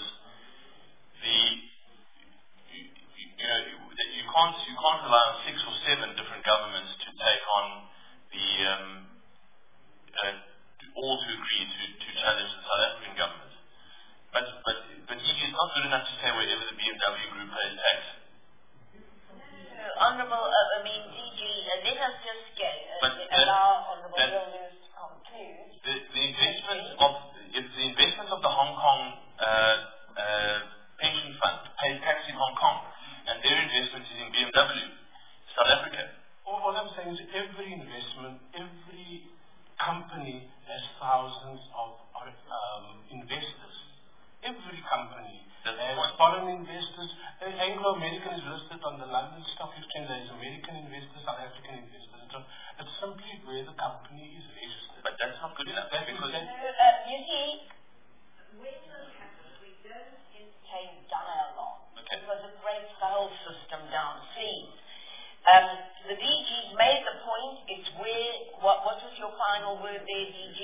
you can't rely on 6 or 7 different governments to take Every company That's has fine. foreign investors. Anglo American is listed on the London Stock Exchange. There is American investors, South African investors, and so on. It's simply where the company is registered. But that's not good enough. That is Because you see, when this happens, we don't entertain dialogue because it breaks the whole system down. See, the DG's made the point. It's where, what was your final word there, DG?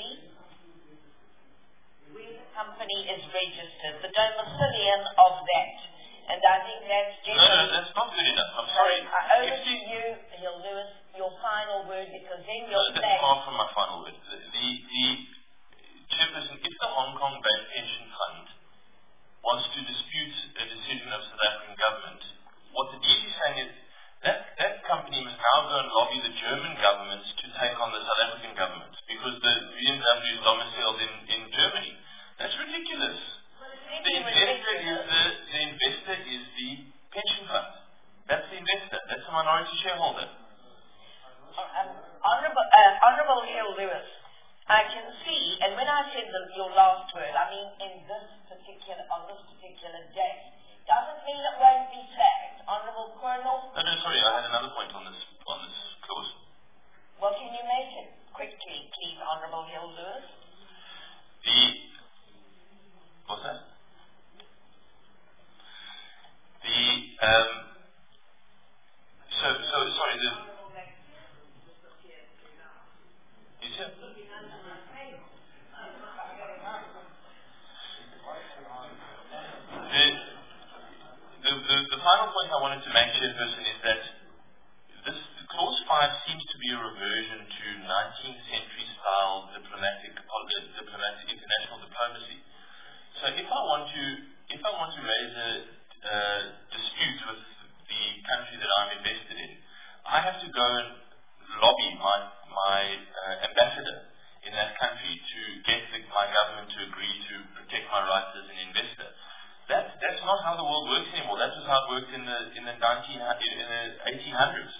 Where the company is registered, the domicilian of that. And I think that's no, that's not good enough. I'm sorry. Over to you, Hill Lewis, your final word, because then you'll that's say... far from my final word. The Chairperson, if the Hong Kong Bank Pension Fund wants to dispute a decision of South African government, what the DG is saying is that company must now go and lobby the German government to take on the South African government because the BMW is domiciled in Germany. That's ridiculous. The investor is the pension fund. That's the investor. That's the minority shareholder. Honourable Hill Lewis, I can see, and when I said your last word, I mean on this particular day. Doesn't mean it won't be flagged. Honourable Colonel? No, sorry, I had another point on this clause. Well, can you make it quickly, please, Honourable Hill Lewis? What's that? Sorry, you said? The final point I wanted to make, Chairperson, is that this clause 5 seems to be a reversion to 19th century style international diplomacy. So if I want to raise a dispute with the country that I'm invested in, I have to go and lobby my ambassador in that country to get my government to agree to protect my rights as an investor. That's not how the world works anymore. That was how it worked in the 1800s.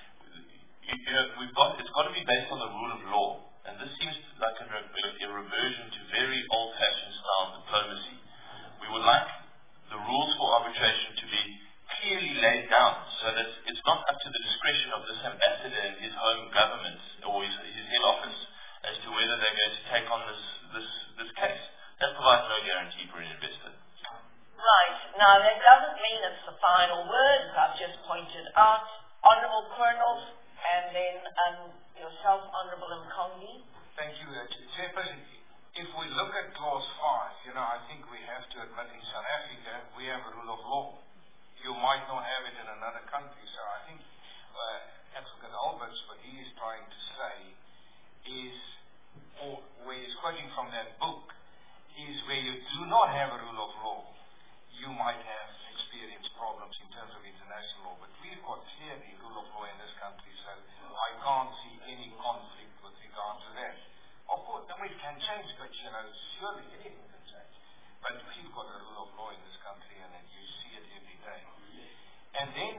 It's got to be based on the rule of law, and this seems like a reversion to very old-fashioned style diplomacy. We would like the rules for arbitration to be clearly laid down so that it's not up to the discretion of this ambassador and his home government or his head office as to whether they're going to take on this case. That provides no guarantee for an investor. Right. Now, that doesn't mean it's the final word, as I've just pointed out. Honourable Colonels, and then yourself, Honourable Mkongi. Thank you, Chairperson. If we look at Clause 5, I think we have to admit in South Africa we have a rule of law. You might not have it in another country. So I think Advocate Alberts, what he is trying to say is, or where he's quoting from that book, is where you do not have a rule of law, you might have experienced problems in terms of international law. But we've got clearly rule of law in this country, so I can't see any conflict with regard to that. Of course, then we can change, but surely anything can change. But we've got a rule of law in this country, and you see it every day. And then,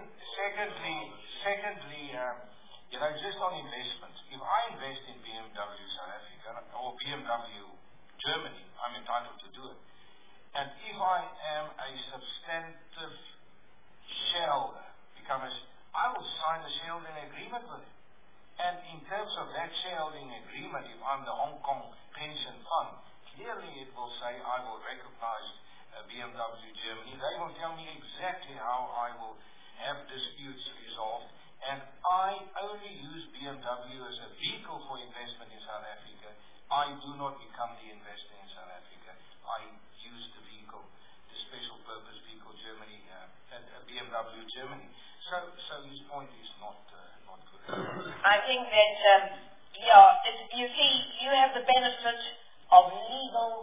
secondly, just on investments, if I invest in BMW South Africa or BMW Germany, I'm entitled to do it. And if I am a substantive shareholder, I will sign a shareholding agreement with it. And in terms of that shareholding agreement, if I'm the Hong Kong Pension Fund, clearly it will say I will recognize BMW Germany. They will tell me exactly how I will have disputes resolved. And I only use BMW as a vehicle for investment in South Africa. I do not become the investor in South Africa. I use the vehicle, the special purpose vehicle Germany, BMW Germany. So his point is not good. I think that, you see, you have the benefit of legal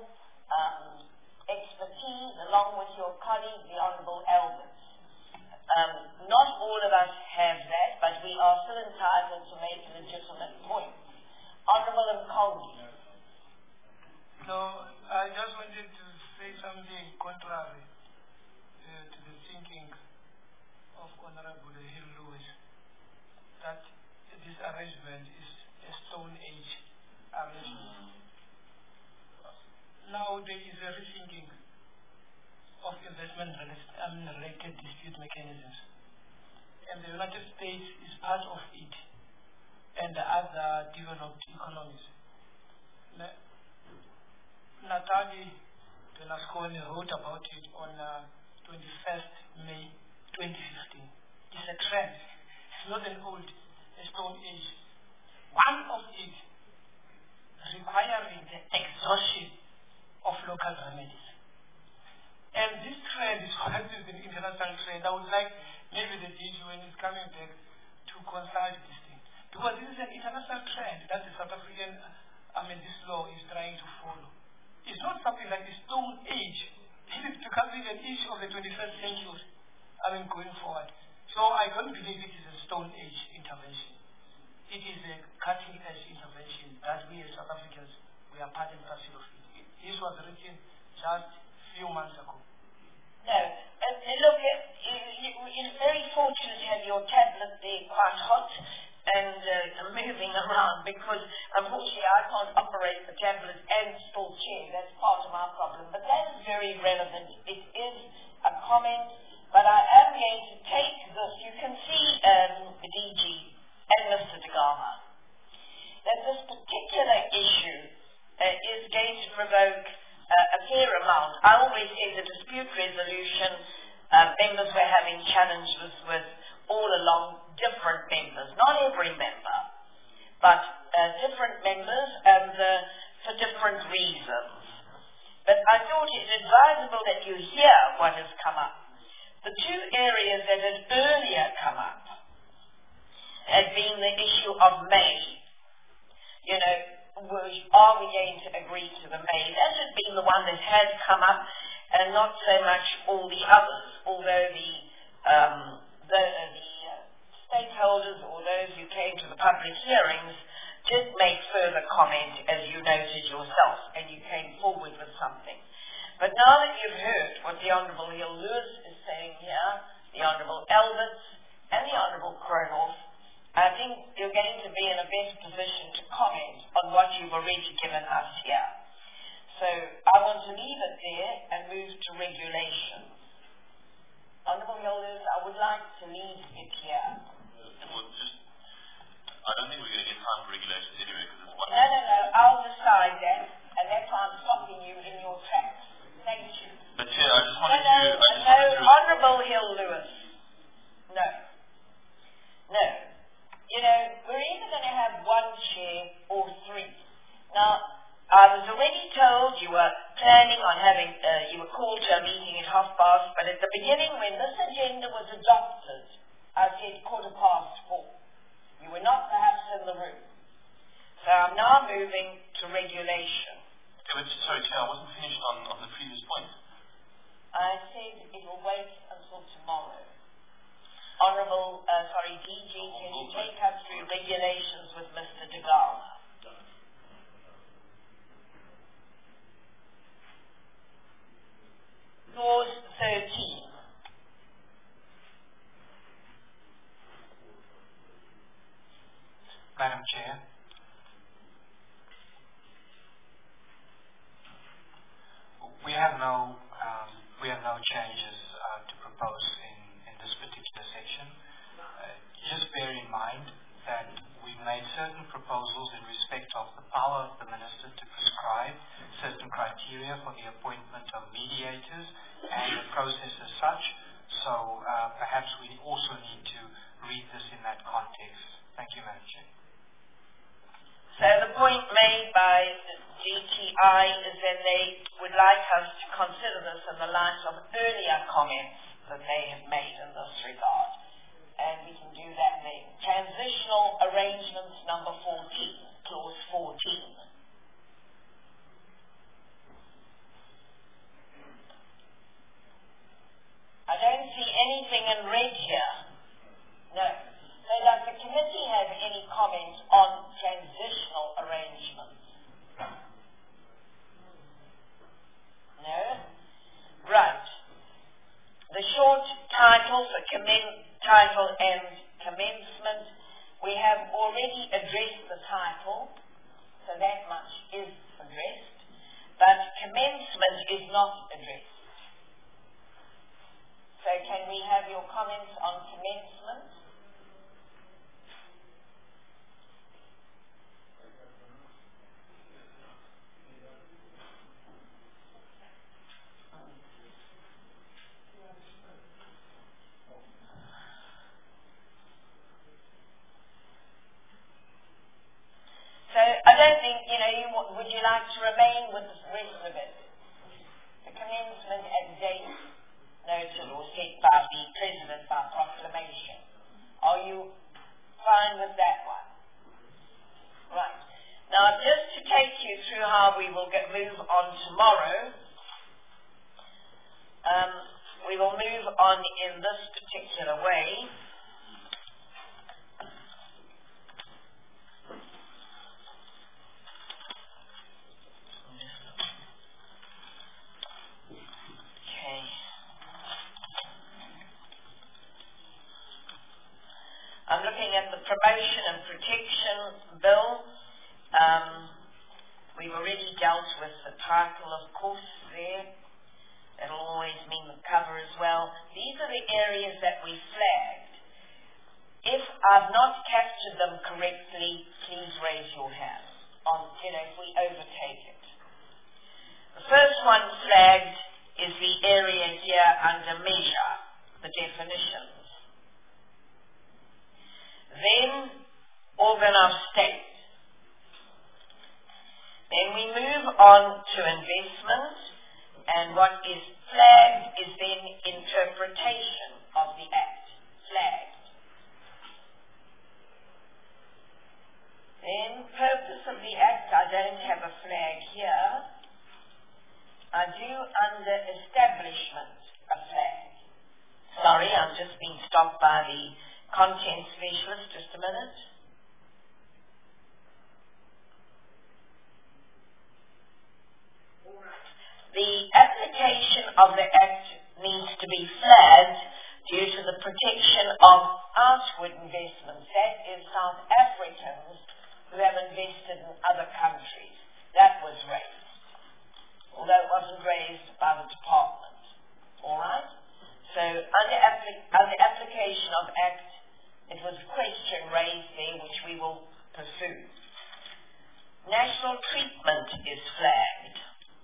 expertise along with your colleague, the Honourable Alberts. Not all of us have that, but we are still entitled to make legitimate points. Honourable Mkongi. No, I just wanted to say something contrary to the thinking of Honourable Hill Lewis, that this arrangement is a Stone Age arrangement. Now there is a rethinking investment-related dispute mechanisms. And the United States is part of it, and the other developed economies. Natalie Bernasconi wrote about it on 21st May 2015. It's a trend. It's not an old Stone Age. One of it requiring the exhaustion of local remedies. And this trend is what is an international trend. I would like maybe the DG, when it's coming back, to consult this thing. Because this is an international trend that the South African, this law is trying to follow. It's not something like the Stone Age. It is becoming an issue of the 21st century, going forward. So I don't believe it is a Stone Age intervention. It is a cutting-edge intervention that we as South Africans, we are part and parcel of it. This was written just a few months ago. No, and look, you're very fortunate to have your tablet there quite hot and moving around, because unfortunately I can't operate the tablet and still chair. That's part of our problem. But that is very relevant. It is a comment, but I am going to take this. You can see the DG and Mr. De Gama, that this particular issue is going to provoke a fair amount. I always say the dispute resolution members were having challenges with all along different members, not every member, but different members and for different reasons. But I thought it advisable that you hear what has come up. The two areas that had earlier come up had been the issue of May. Are we going to agree to the May? That had been the one that had come up, and not so much all the others, although the stakeholders or those who came to the public hearings did make further comment, as you noted yourself, and you came forward with something. But now that you've heard what the Honourable Hill Lewis is saying here, the Honourable Elberts, and the Honourable Kronoff, I think you're going to be in a best position to comment on what you've already given us here. So I want to leave it there and move to regulations. Honourable Hill Lewis, I would like to leave it here. I don't think we're going to get time for regulations anyway, because it's one... No, I'll decide that, and that's why I'm stopping you in your tracks. Thank you. But Chair, I just wanted to... Honourable Hill Lewis. No. We're either going to have one chair or three. Now, I was already told you were planning on having, you were called to a meeting at 4:30, but at the beginning when this agenda was adopted, I said 4:15. You were not perhaps in the room. So I'm now moving to regulation. Okay, but sorry, Chair, I wasn't finished on the previous point. I said it will wait until tomorrow. Honourable, DG, can you take us through regulations with Mr. De Gama? Clause 13. Madam Chair. We have no changes to propose in this particular section. Just bear in mind that we've made certain proposals in respect of the power of the Minister to prescribe certain criteria for the appointment of mediators and the process as such. So perhaps we also need to read this in that context. Thank you, Madam Chair. So the point made by GTI is that they would like us to consider this in the light of earlier comments that they have made in this regard. And we can do that then. Transitional arrangements number 14, clause 14. I don't see anything in red here. No. So does the committee have any comment on transitional arrangements? No? Right. The short title for title and commencement, we have already addressed the title, so that much is addressed, but commencement is not addressed. So can we have your comments on commencement? So I don't think, would you like to remain with the rest of it? The commencement at date noted or set by the President by proclamation. Are you fine with that one? Right. Now, just to take you through how we will move on tomorrow, we will move on in this particular way. I'm looking at the Promotion and Protection Bill. We've already dealt with the title, of course, there. That'll always mean the cover as well. These are the areas that we flagged. If I've not captured them correctly, please raise your hand if we overtake it. The first one flagged is the area here under measure, the definitions. Then organ of state. Then we move on to investment, and what is flagged is then interpretation of the act. Flagged. Then purpose of the act, I don't have a flag here. I do under establishment a flag. Sorry, I'm just being stopped by the content specialist, just a minute. The application of the Act needs to be flagged due to the protection of outward investments. That is South Africans who have invested in other countries. That was raised, although it wasn't raised by the department. All right? So under application of Act, it was a question raised there which we will pursue. National treatment is flagged.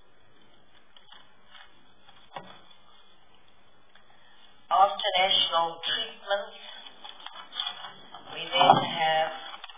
After national treatment, we then have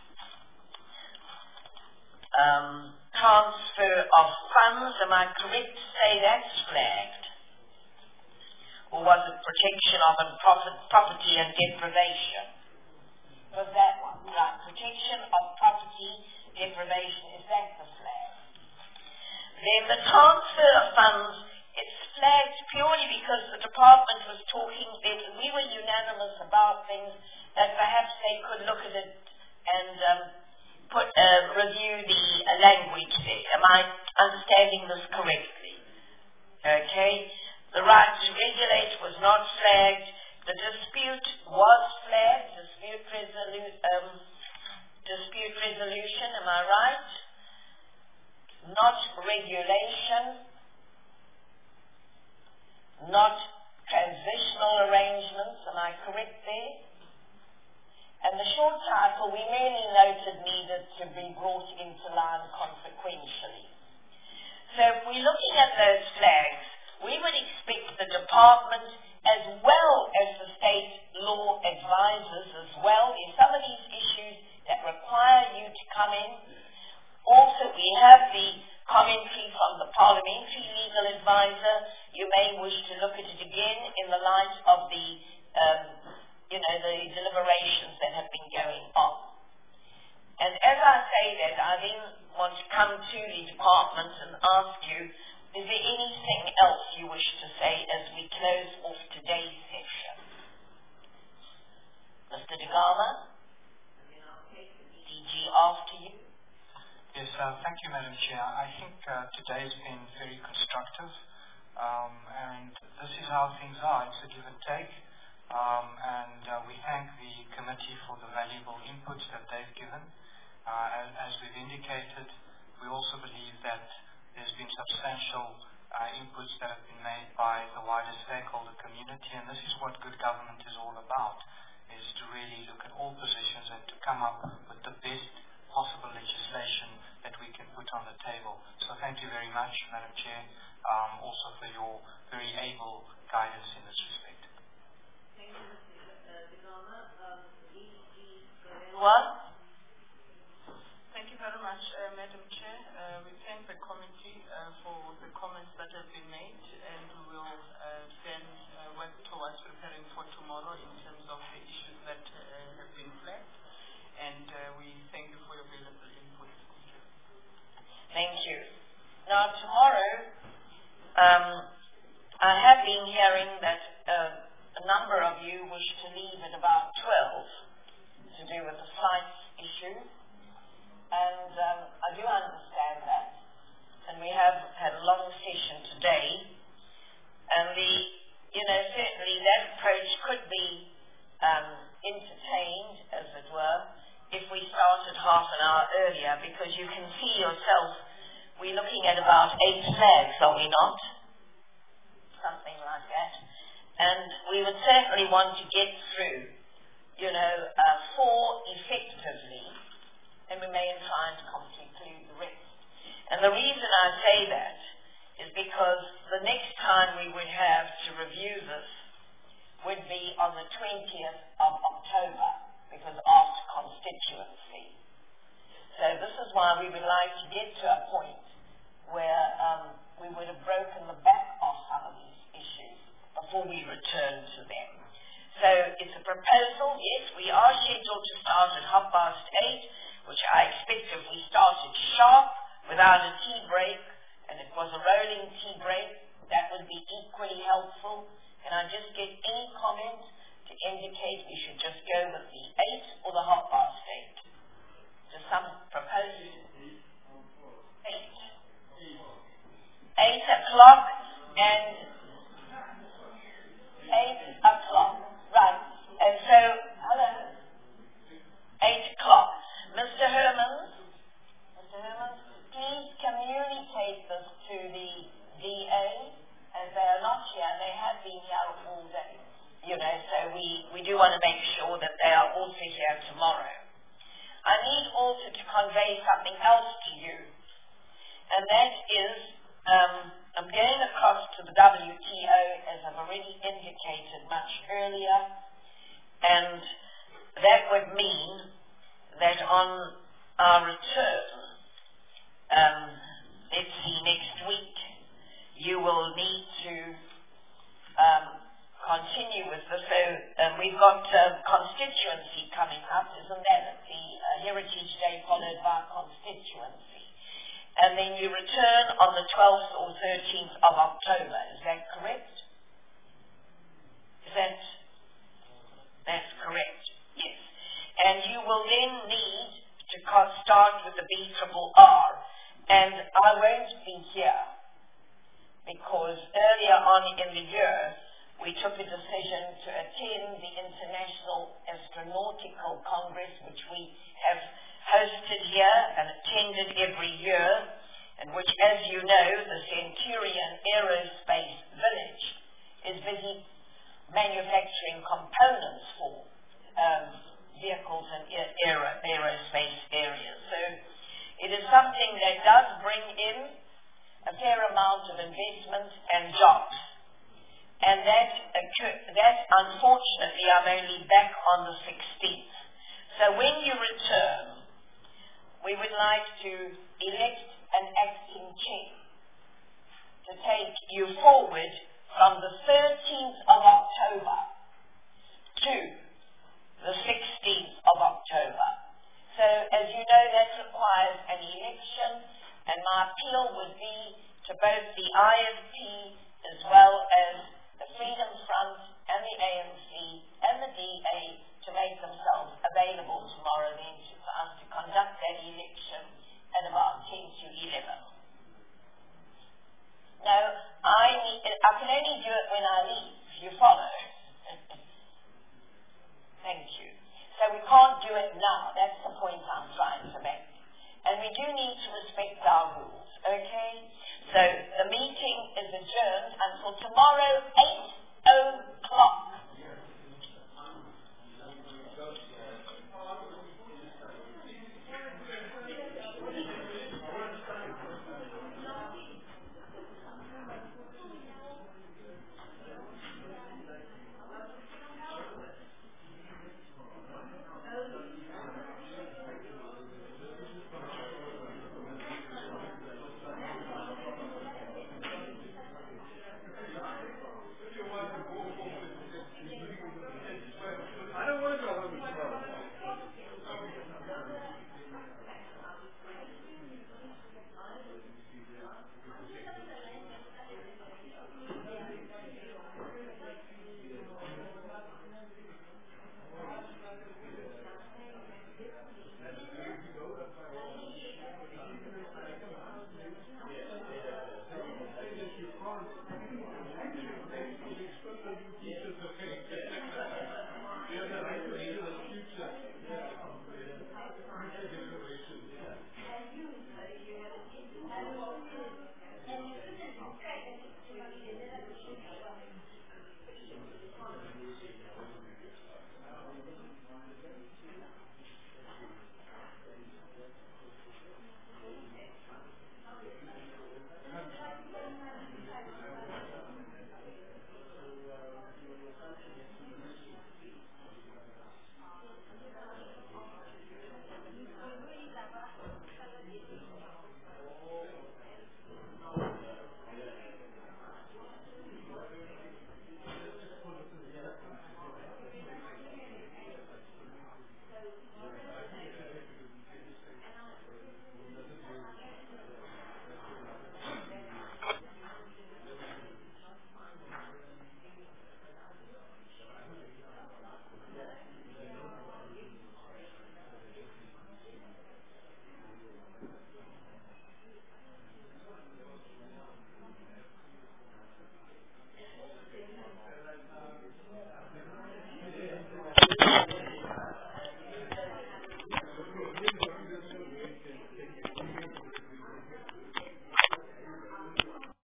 transfer of funds. Am I correct to say that's flagged? Or was it protection of property and deprivation? Was that one? Right. Protection of property, deprivation, is that the flag? Then the transfer of funds, it's flagged purely because the department was talking, we were unanimous about things that perhaps they could look at it and review the language there. Am I understanding this correctly? Okay. The right to regulate was not flagged. The dispute was flagged. Dispute resolution, am I right? Not regulation. Not transitional arrangements, am I correct there? And the short title we merely noted needed to be brought into line consequentially. So if we're looking at those flags, we would expect the department as well as the state law advisors as well. There's some of these issues that require you to come in. Also, we have the commentary from the parliamentary legal advisor. You may wish to look at it again in the light of the deliberations that have been going on. And as I say that, I then want to come to the department and ask you, is there anything else you wish to say as we close off today's session? Mr. De Gama, and then I'll take the DG after you. Yes, thank you, Madam Chair. I think today's been very constructive, and this is how things are. It's a give and take, and we thank the committee for the valuable inputs that they've given. As we've indicated, we also believe that there's been substantial inputs that have been made by by the wider stakeholder community, and this is what good government is all about, is to really look at all positions and to come up with the best possible legislation that we can put on the table. So thank you very much, Madam Chair, also for your very able guidance in this respect. Thank you, Mr. Digama. What? Thank you very much, Madam Chair. We thank the committee for the comments that have been made, and we will then work towards preparing for tomorrow in terms of the issues that have been flagged. And we thank you for your valuable input. Thank you. Now, tomorrow, I have been hearing that a number of you wish to leave at about 12 to do with the flights issue. And I do understand that. And we have had a long session today. And certainly that approach could be entertained, as it were, if we started half an hour earlier, because you can see yourself, we're looking at about 8 flags, are we not? Something like that. And we would certainly want to get through, 4 effectively, and we may try and conclude the rest. And the reason I say that is because the next time we would have to review this would be on the 20th of October, because after constituency. So this is why we would like to get to a point where we would have broken the back off some of these issues before we return to them. So it's a proposal. Yes, we are scheduled to start at 8:30, which I expect if we started sharp without a tea break, and it was a rolling tea break, that would be equally helpful. Can I just get any comment to indicate we should just go with the 8 or the 8:30? Just some proposal. 8. 8 o'clock and 8 o'clock. Right. And so, hello. 8 o'clock. Mr. Hermans, please communicate this to the DA, as they are not here. They have been here all day. So we do want to make sure that they are also here tomorrow. I need also to convey something else to you, and that is I'm going across to the WTO, as I've already indicated much earlier, and that would mean that on our return, let's see, next week, you will need to continue with this. So we've got constituency coming up, isn't that? The Heritage Day followed by constituency. And then you return on the 12th or 13th of October. Is that correct? That's correct? Yes. And you will then need to start with the BRRR. And I won't be here because earlier on in the year, we took a decision to attend the International Astronautical Congress, which we have hosted here and attended every year, and which, as you know, the Centurion Aerospace Village is busy manufacturing components for vehicles and aerospace areas. So it is something that does bring in a fair amount of investment and jobs. And that unfortunately, I'm only back on the 16th. So when you return, we would like to elect an acting chair to take you forward from the 13th of October to the 16th of October. So as you know, that requires an election, and my appeal would be to both the IFP as well as the Freedom Front and the ANC and the DA to make themselves available tomorrow then for us to conduct that election at about 10 to 11. Now, I can only do it when I leave. You follow? Thank you. So we can't do it now. That's the point I'm trying to make. and we do need to respect our rules, okay? So the meeting is adjourned until tomorrow, 8 o'clock.